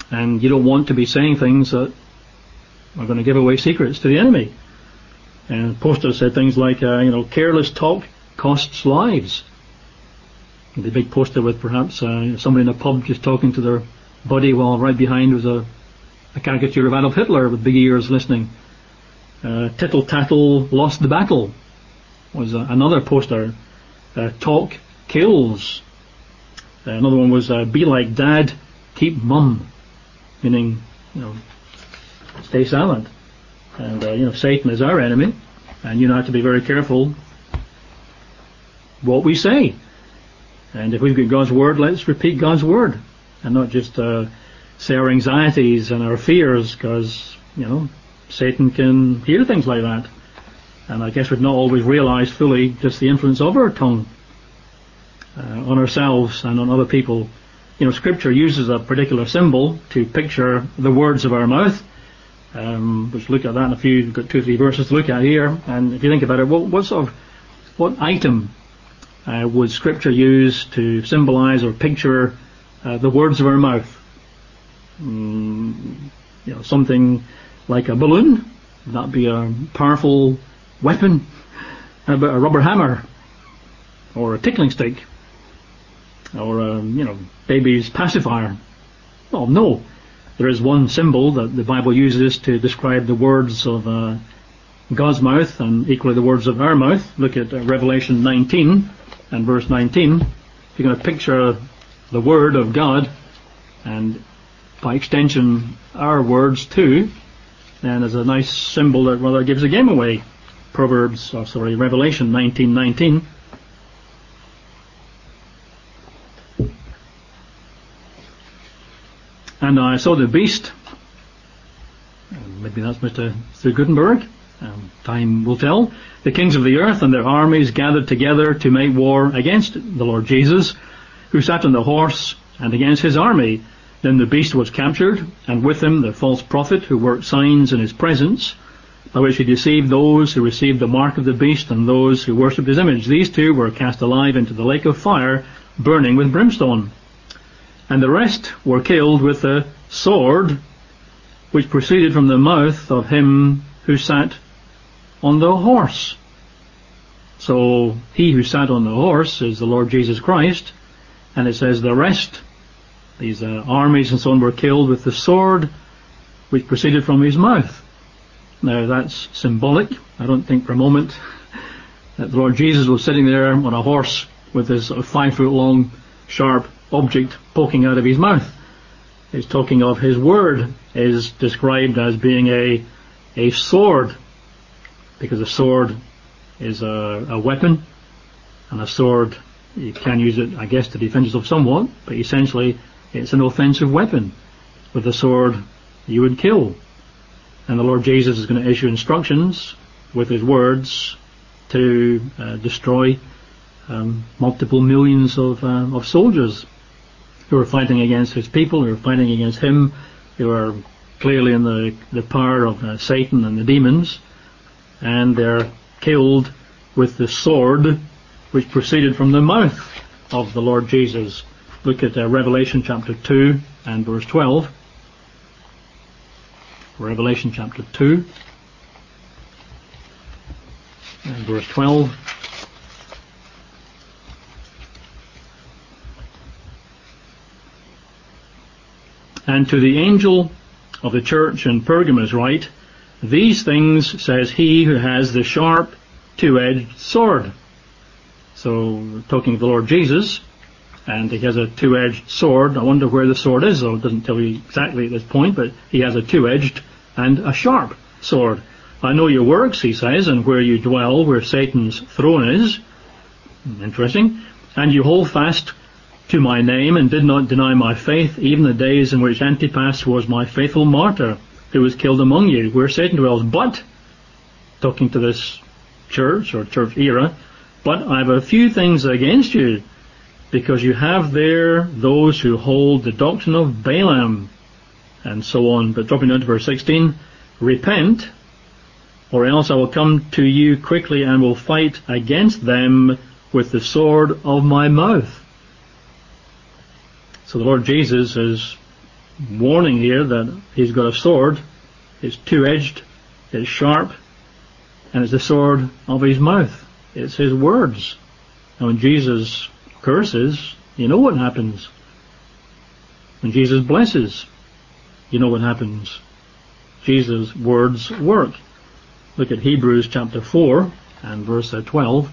And you don't want to be saying things that are going to give away secrets to the enemy. And posters said things like, careless talk costs lives. The big poster with perhaps somebody in a pub just talking to their buddy while right behind was a caricature of Adolf Hitler with big ears listening. Tittle tattle lost the battle was another poster. Talk kills. Another one was be like dad, keep mum, meaning stay silent. And Satan is our enemy, and you have to be very careful what we say. And if we've got God's word, let's repeat God's word, and not just say our anxieties and our fears, because Satan can hear things like that. And I guess we've not always realised fully just the influence of our tongue on ourselves and on other people. Scripture uses a particular symbol to picture the words of our mouth. Which look at that in a few. We've got 2 or 3 verses to look at here. And if you think about it, what item would Scripture use to symbolise or picture the words of our mouth? Something like a balloon. Would that be a powerful weapon? How about a rubber hammer, or a tickling stick, or a baby's pacifier? Well, no. There is one symbol that the Bible uses to describe the words of God's mouth, and equally the words of our mouth. Look at Revelation 19 and verse 19. If you're going to picture the word of God, and by extension our words too, then there's a nice symbol that rather gives the game away. Revelation 19:19. And I saw the beast, maybe that's Mr. Gutenberg, time will tell, the kings of the earth and their armies gathered together to make war against the Lord Jesus, who sat on the horse, and against his army. Then the beast was captured, and with him the false prophet who worked signs in his presence, by which he deceived those who received the mark of the beast and those who worshipped his image. These two were cast alive into the lake of fire, burning with brimstone. And the rest were killed with the sword which proceeded from the mouth of him who sat on the horse. So he who sat on the horse is the Lord Jesus Christ, and it says the rest, these armies and so on, were killed with the sword which proceeded from his mouth. Now that's symbolic. I don't think for a moment that the Lord Jesus was sitting there on a horse with his 5 foot long sharp object poking out of his mouth. It's talking of his word is described as being a sword, because a sword is a weapon, and a sword, you can use it, I guess, to defend yourself somewhat, but essentially it's an offensive weapon. With a sword you would kill. And the Lord Jesus is going to issue instructions with his words to destroy multiple millions of soldiers who are fighting against his people, who are fighting against him, who are clearly in the power of Satan and the demons, and they're killed with the sword which proceeded from the mouth of the Lord Jesus. Look at Revelation chapter 2 and verse 12. Revelation chapter 2 and verse 12. And to the angel of the church in Pergamos write, these things says he who has the sharp two-edged sword. So, talking of the Lord Jesus, and he has a two-edged sword. I wonder where the sword is, though it doesn't tell you exactly at this point, but he has a two-edged and a sharp sword. I know your works, he says, and where you dwell, where Satan's throne is. Interesting. And you hold fast to my name and did not deny my faith, even the days in which Antipas was my faithful martyr, who was killed among you, where Satan dwells. But, talking to this church or church era, but I have a few things against you, because you have there those who hold the doctrine of Balaam, and so on. But dropping down to verse 16, repent, or else I will come to you quickly and will fight against them with the sword of my mouth. So the Lord Jesus is warning here that he's got a sword. It's two-edged, it's sharp, and it's the sword of his mouth. It's his words. And when Jesus curses, you know what happens. When Jesus blesses, you know what happens. Jesus' words work. Look at Hebrews chapter 4 and verse 12.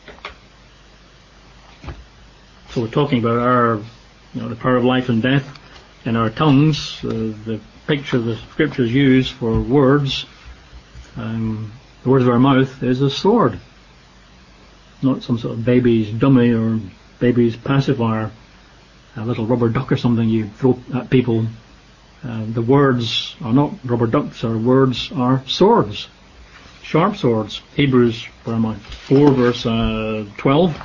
So we're talking about the power of life and death in our tongues. The picture the scriptures use for words, the words of our mouth, is a sword. Not some sort of baby's dummy or baby's pacifier, a little rubber duck or something you throw at people. The words are not rubber ducks. Our words are swords, sharp swords. Hebrews 4 verse 12.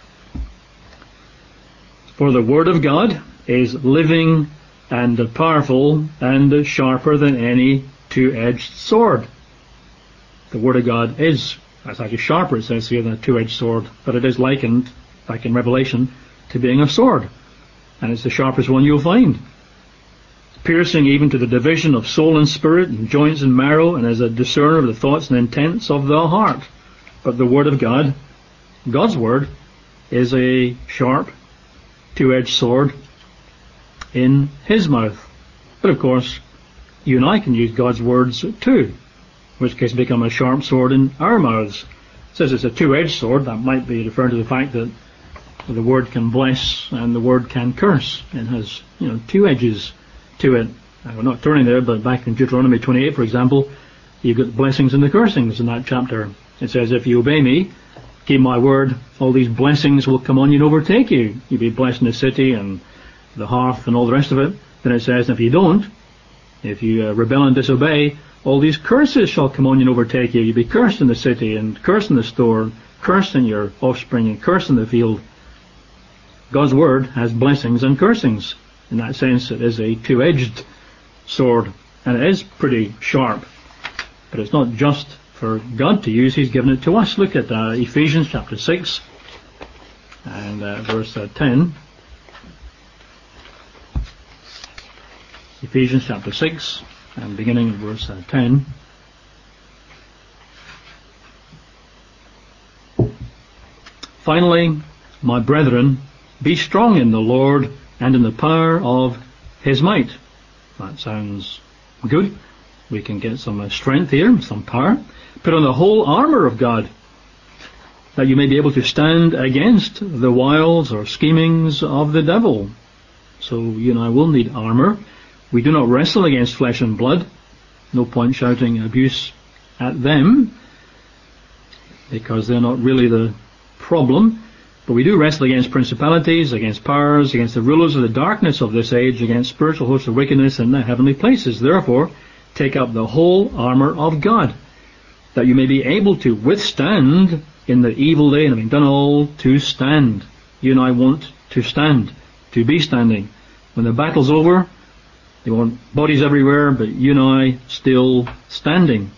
For the word of God is living and powerful and sharper than any two-edged sword. The word of God is, it's actually sharper, it says here, than a two-edged sword, but it is likened, like in Revelation, to being a sword. And it's the sharpest one you'll find. Piercing even to the division of soul and spirit and joints and marrow, and as a discerner of the thoughts and intents of the heart. But the word of God, God's word, is a sharp, two-edged sword in his mouth. But of course, you and I can use God's words too, in which case become a sharp sword in our mouths. It says it's a two-edged sword. That might be referring to the fact that the word can bless and the word can curse. It has, two edges to it. We're not turning there, but back in Deuteronomy 28, for example, you've got blessings and the cursings in that chapter. It says, if you obey me, keep my word, all these blessings will come on you and overtake you. You'll be blessed in the city and the hearth and all the rest of it. Then it says, if you don't, if you rebel and disobey, all these curses shall come on you and overtake you. You'll be cursed in the city and cursed in the store, cursed in your offspring and cursed in the field. God's word has blessings and cursings. In that sense, it is a two-edged sword, and it is pretty sharp. But it's not just for God to use, he's given it to us. Look at Ephesians chapter 6 and verse 10. Ephesians chapter 6 and beginning at verse 10. Finally, my brethren, be strong in the Lord and in the power of his might. That sounds good. We can get some strength here, some power. Put on the whole armour of God, that you may be able to stand against the wiles or schemings of the devil. So you and I will need armour. We do not wrestle against flesh and blood. No point shouting abuse at them, because they're not really the problem. But we do wrestle against principalities, against powers, against the rulers of the darkness of this age, against spiritual hosts of wickedness in the heavenly places. Therefore, take up the whole armour of God, that you may be able to withstand in the evil day, and having done all, to stand. You and I want to stand, to be standing. When the battle's over, you want bodies everywhere, but you and I still standing.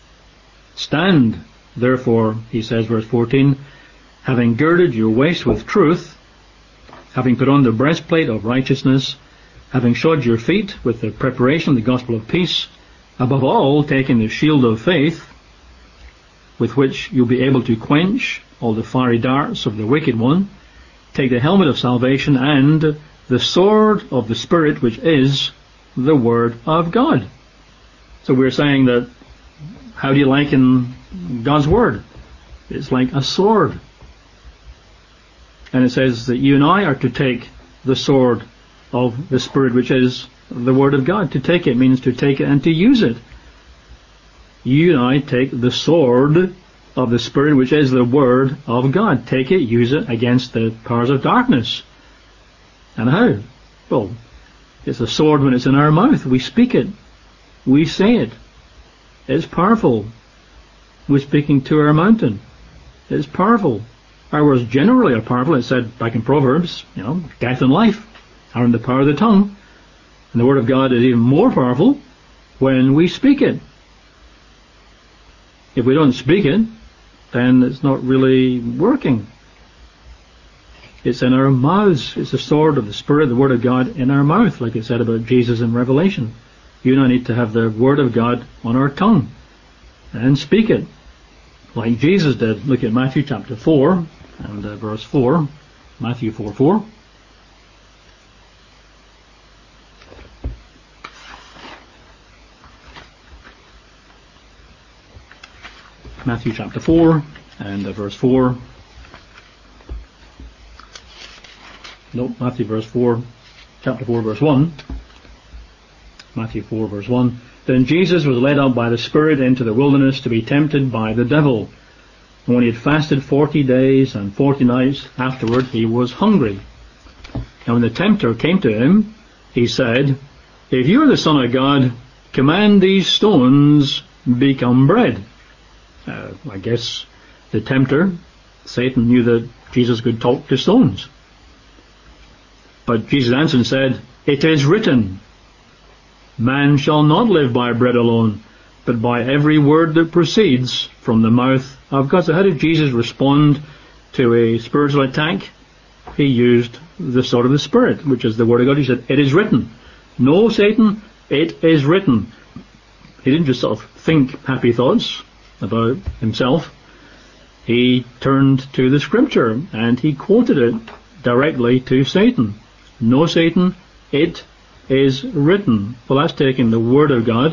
Stand, therefore, he says, verse 14, having girded your waist with truth, having put on the breastplate of righteousness, having shod your feet with the preparation of the gospel of peace, above all, taking the shield of faith, with which you'll be able to quench all the fiery darts of the wicked one. Take the helmet of salvation and the sword of the Spirit, which is the Word of God. So we're saying that, how do you liken God's Word? It's like a sword. And it says that you and I are to take the sword of the Spirit, which is the Word of God. To take it means to take it and to use it. You and I take the sword of the Spirit, which is the Word of God. Take it, use it against the powers of darkness. And how? Well, it's a sword when it's in our mouth. We speak it. We say it. It's powerful. We're speaking to our mountain. It's powerful. Our words generally are powerful. It said back in Proverbs, death and life are in the power of the tongue. And the Word of God is even more powerful when we speak it. If we don't speak it, then it's not really working. It's in our mouths. It's the sword of the Spirit, the Word of God in our mouth, like it said about Jesus in Revelation. You and I need to have the Word of God on our tongue and speak it, like Jesus did. Look at Matthew chapter 4 and verse 4. Matthew 4:4. Matthew chapter 4 and verse 4. Nope, Matthew verse 4, chapter 4 verse 1. Matthew 4 verse 1. Then Jesus was led up by the Spirit into the wilderness to be tempted by the devil. And when he had fasted 40 days and 40 nights afterward, he was hungry. And when the tempter came to him, he said, If you are the Son of God, command these stones become bread. I guess the tempter, Satan, knew that Jesus could talk to stones. But Jesus answered and said, It is written, Man shall not live by bread alone, but by every word that proceeds from the mouth of God. So how did Jesus respond to a spiritual attack? He used the sword of the Spirit, which is the Word of God. He said, It is written. No, Satan, it is written. He didn't just sort of think happy thoughts about himself. He turned to the Scripture and he quoted it directly to Satan. No, Satan, it is written. Well, that's taking the Word of God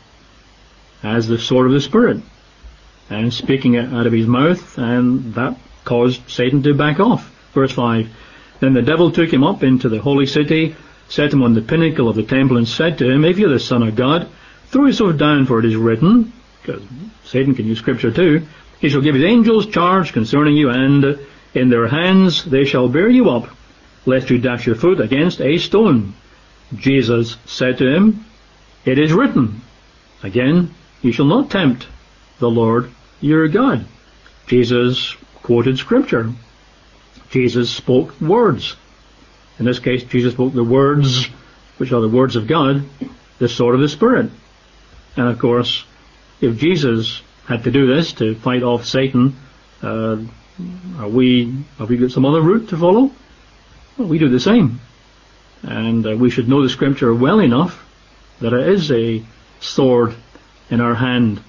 as the sword of the Spirit and speaking it out of his mouth, and that caused Satan to back off. Verse 5. Then the devil took him up into the holy city, set him on the pinnacle of the temple, and said to him, If you're the Son of God, throw yourself down, for it is written, because Satan can use Scripture too, He shall give his angels charge concerning you, and in their hands they shall bear you up, lest you dash your foot against a stone. Jesus said to him, It is written. Again, you shall not tempt the Lord your God. Jesus quoted Scripture. Jesus spoke words. In this case, Jesus spoke the words, which are the words of God, the sword of the Spirit. And of course, if Jesus had to do this to fight off Satan, have we got some other route to follow? Well, we do the same. And we should know the Scripture well enough that it is a sword in our hand.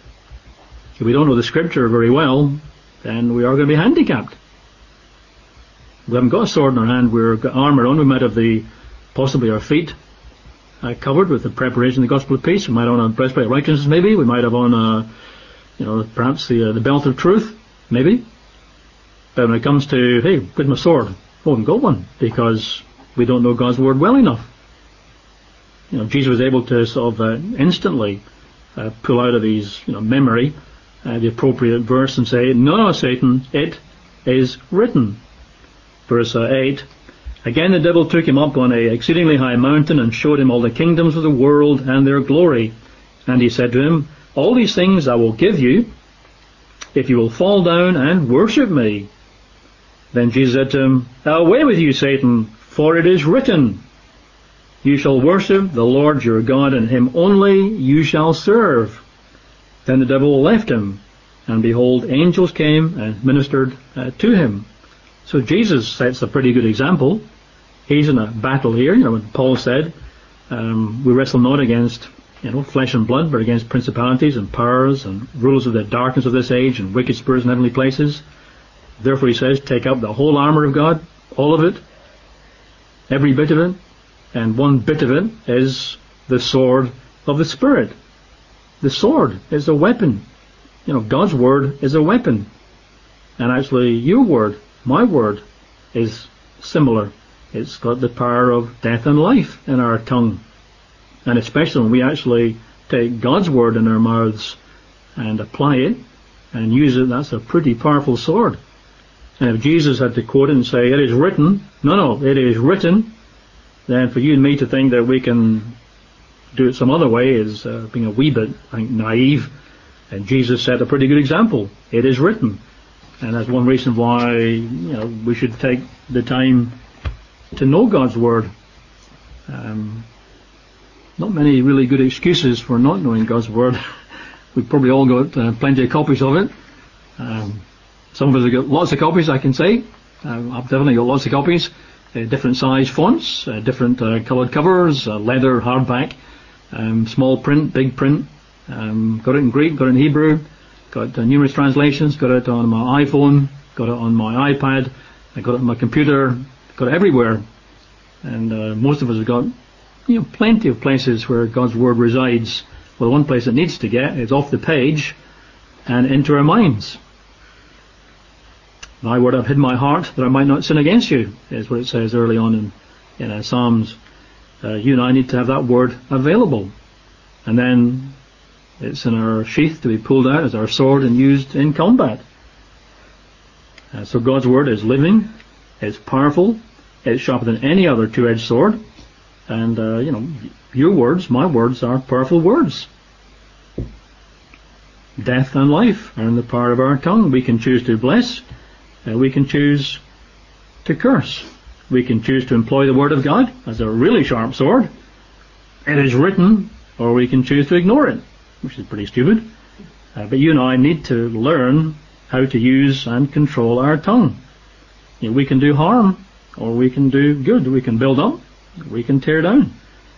If we don't know the Scripture very well, then we are going to be handicapped. We haven't got a sword in our hand, we've got armour on, we might have possibly our feet covered with the preparation of the gospel of peace, we might have on a breastplate of righteousness maybe, we might have on perhaps the belt of truth, maybe. But when it comes to, hey, where's my sword? We haven't got one, because we don't know God's word well enough. Jesus was able to sort of instantly pull out of his memory the appropriate verse and say, No, Satan, it is written. Verse 8, Again the devil took him up on a exceedingly high mountain and showed him all the kingdoms of the world and their glory. And he said to him, All these things I will give you, if you will fall down and worship me. Then Jesus said to him, Away with you, Satan, for it is written, You shall worship the Lord your God, and him only you shall serve. Then the devil left him, and behold, angels came and ministered to him. So Jesus sets a pretty good example. He's in a battle here. When Paul said, we wrestle not against flesh and blood, but against principalities and powers and rulers of the darkness of this age and wicked spirits in heavenly places. Therefore he says, take up the whole armour of God, all of it, every bit of it, and one bit of it is the sword of the Spirit. The sword is a weapon. God's word is a weapon. And actually your word, my word, is similar. It's got the power of death and life in our tongue. And especially when we actually take God's word in our mouths and apply it and use it, that's a pretty powerful sword. And if Jesus had to quote it and say, it is written, no, it is written, then for you and me to think that we can do it some other way is being a wee bit, I think, naive. And Jesus set a pretty good example. It is written. And that's one reason why we should take the time to know God's word. Not many really good excuses for not knowing God's word. We've probably all got plenty of copies of it. Some of us have got lots of copies, I can say. I've definitely got lots of copies, different size fonts, different coloured covers, leather, hardback, small print, big print. Got it in Greek, got it in Hebrew, got numerous translations, got it on my iPhone, got it on my iPad, I got it on my computer, got it everywhere. And most of us have got plenty of places where God's Word resides. Well, the one place it needs to get is off the page and into our minds. Thy word I've hid in my heart that I might not sin against you, is what it says early on in Psalms. You and I need to have that word available. And then it's in our sheath to be pulled out as our sword and used in combat. So God's word is living, it's powerful, it's sharper than any other two-edged sword. And, your words, my words, are powerful words. Death and life are in the power of our tongue. We can choose to bless, we can choose to curse. We can choose to employ the word of God as a really sharp sword. It is written, or we can choose to ignore it, which is pretty stupid. But you and I need to learn how to use and control our tongue. We can do harm, or we can do good. We can build up, we can tear down.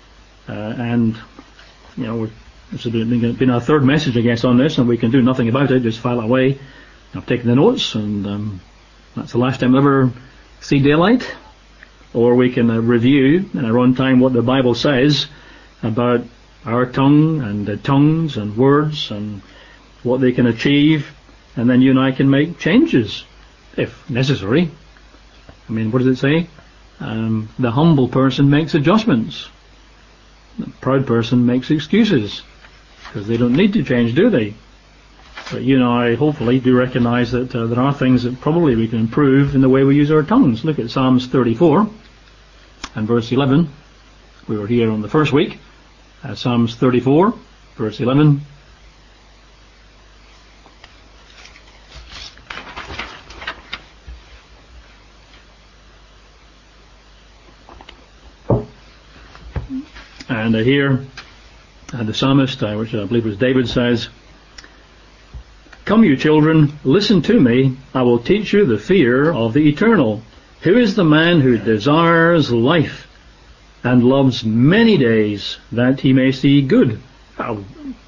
This has been our third message, I guess, on this, and we can do nothing about it, just file it away. I've taken the notes, and that's the last time I'll ever see daylight. Or we can review in our own time what the Bible says about our tongue and tongues and words and what they can achieve, and then you and I can make changes, if necessary. I mean, what does it say? The humble person makes adjustments. The proud person makes excuses, because they don't need to change, do they? But you and I hopefully do recognise that there are things that probably we can improve in the way we use our tongues. Look at Psalms 34 and verse 11. We were here on the first week. Psalms 34, verse 11. And here the psalmist, which I believe was David, says, "Come, you children, listen to me. I will teach you the fear of the eternal. Who is the man who desires life and loves many days that he may see good?" I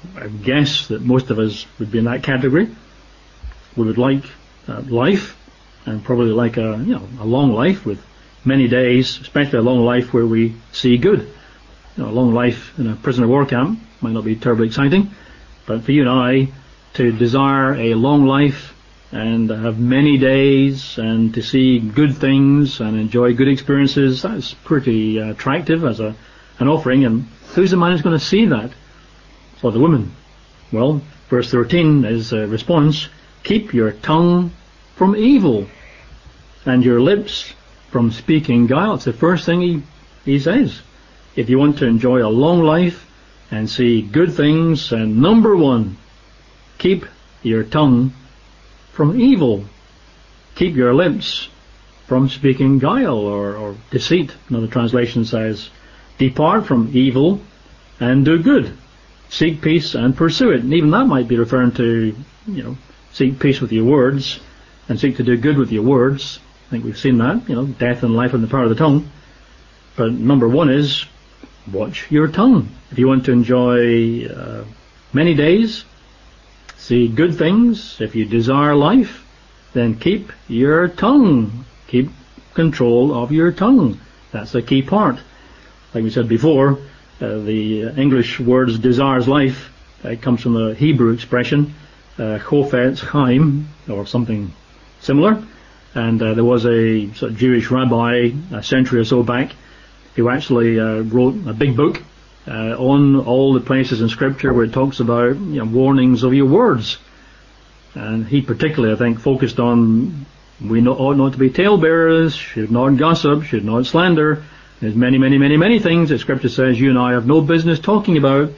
guess that most of us would be in that category. We would like life, and probably like a long life with many days, especially a long life where we see good. A long life in a prisoner of war camp might not be terribly exciting, but for you and I to desire a long life and have many days and to see good things and enjoy good experiences, that's pretty attractive as an offering. And who's the man who's going to see that? Or the woman? Well, verse 13 is a response. Keep your tongue from evil and your lips from speaking guile. It's the first thing he says. If you want to enjoy a long life and see good things, and number one, keep your tongue from evil. Keep your lips from speaking guile or deceit. Another translation says, depart from evil and do good. Seek peace and pursue it. And even that might be referring to, seek peace with your words and seek to do good with your words. I think we've seen that, death and life in the power of the tongue. But number one is, watch your tongue. If you want to enjoy many days, see good things, if you desire life, then keep your tongue. Keep control of your tongue. That's a key part. Like we said before, the English words desires life, it comes from the Hebrew expression, chofetz chaim, or something similar. And there was a sort of Jewish rabbi a century or so back who actually wrote a big book on all the places in Scripture where it talks about warnings of your words. And he particularly, I think, focused on we ought not to be talebearers, should not gossip, should not slander. There's many, many, many, many things that Scripture says you and I have no business talking about.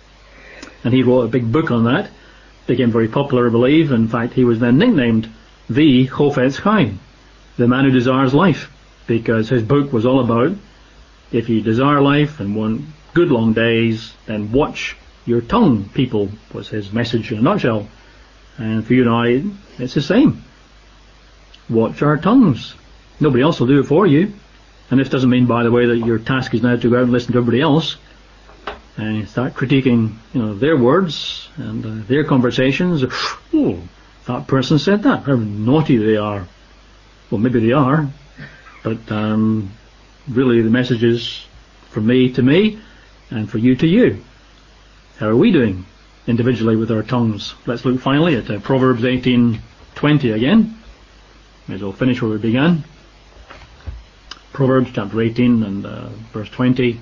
And he wrote a big book on that. Became very popular, I believe. In fact, he was then nicknamed the Chofetz Chaim, the man who desires life, because his book was all about, if you desire life and want good long days, then watch your tongue, people, was his message in a nutshell. And for you and I, it's the same. Watch our tongues. Nobody else will do it for you. And this doesn't mean, by the way, that your task is now to go out and listen to everybody else and start critiquing, their words and their conversations. Oh, that person said that. How naughty they are. Well, maybe they are, but really the message is from me to me and for you to you. How are we doing individually with our tongues? Let's look finally at Proverbs 18:20 again. May as well finish where we began. Proverbs chapter 18 and verse 20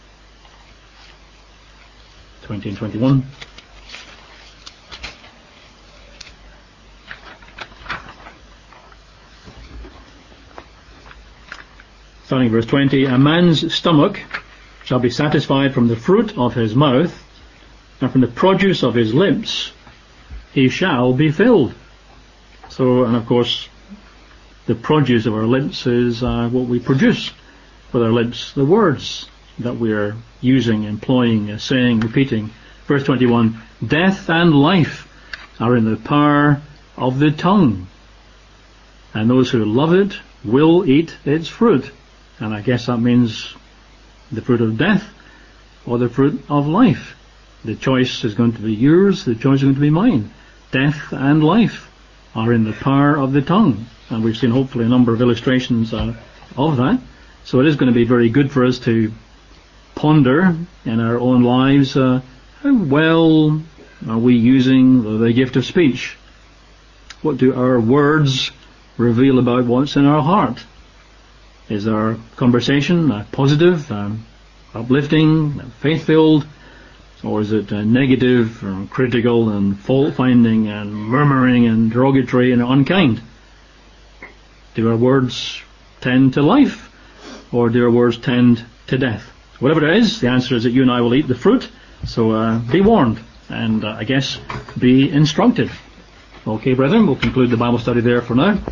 and 21. Starting verse 20, a man's stomach shall be satisfied from the fruit of his mouth, and from the produce of his lips he shall be filled. So, and of course, the produce of our lips is what we produce with our lips, the words that we are using, employing, saying, repeating. Verse 21, death and life are in the power of the tongue, and those who love it will eat its fruit. And I guess that means the fruit of death or the fruit of life. The choice is going to be yours, the choice is going to be mine. Death and life are in the power of the tongue. And we've seen hopefully a number of illustrations of that. So it is going to be very good for us to ponder in our own lives how well are we using the gift of speech. What do our words reveal about what's in our heart? Is our conversation positive, uplifting, faith-filled, or is it negative, critical, and fault-finding, and murmuring, and derogatory, and unkind? Do our words tend to life, or do our words tend to death? Whatever it is, the answer is that you and I will eat the fruit, so be warned, and I guess be instructed. Okay, brethren, we'll conclude the Bible study there for now.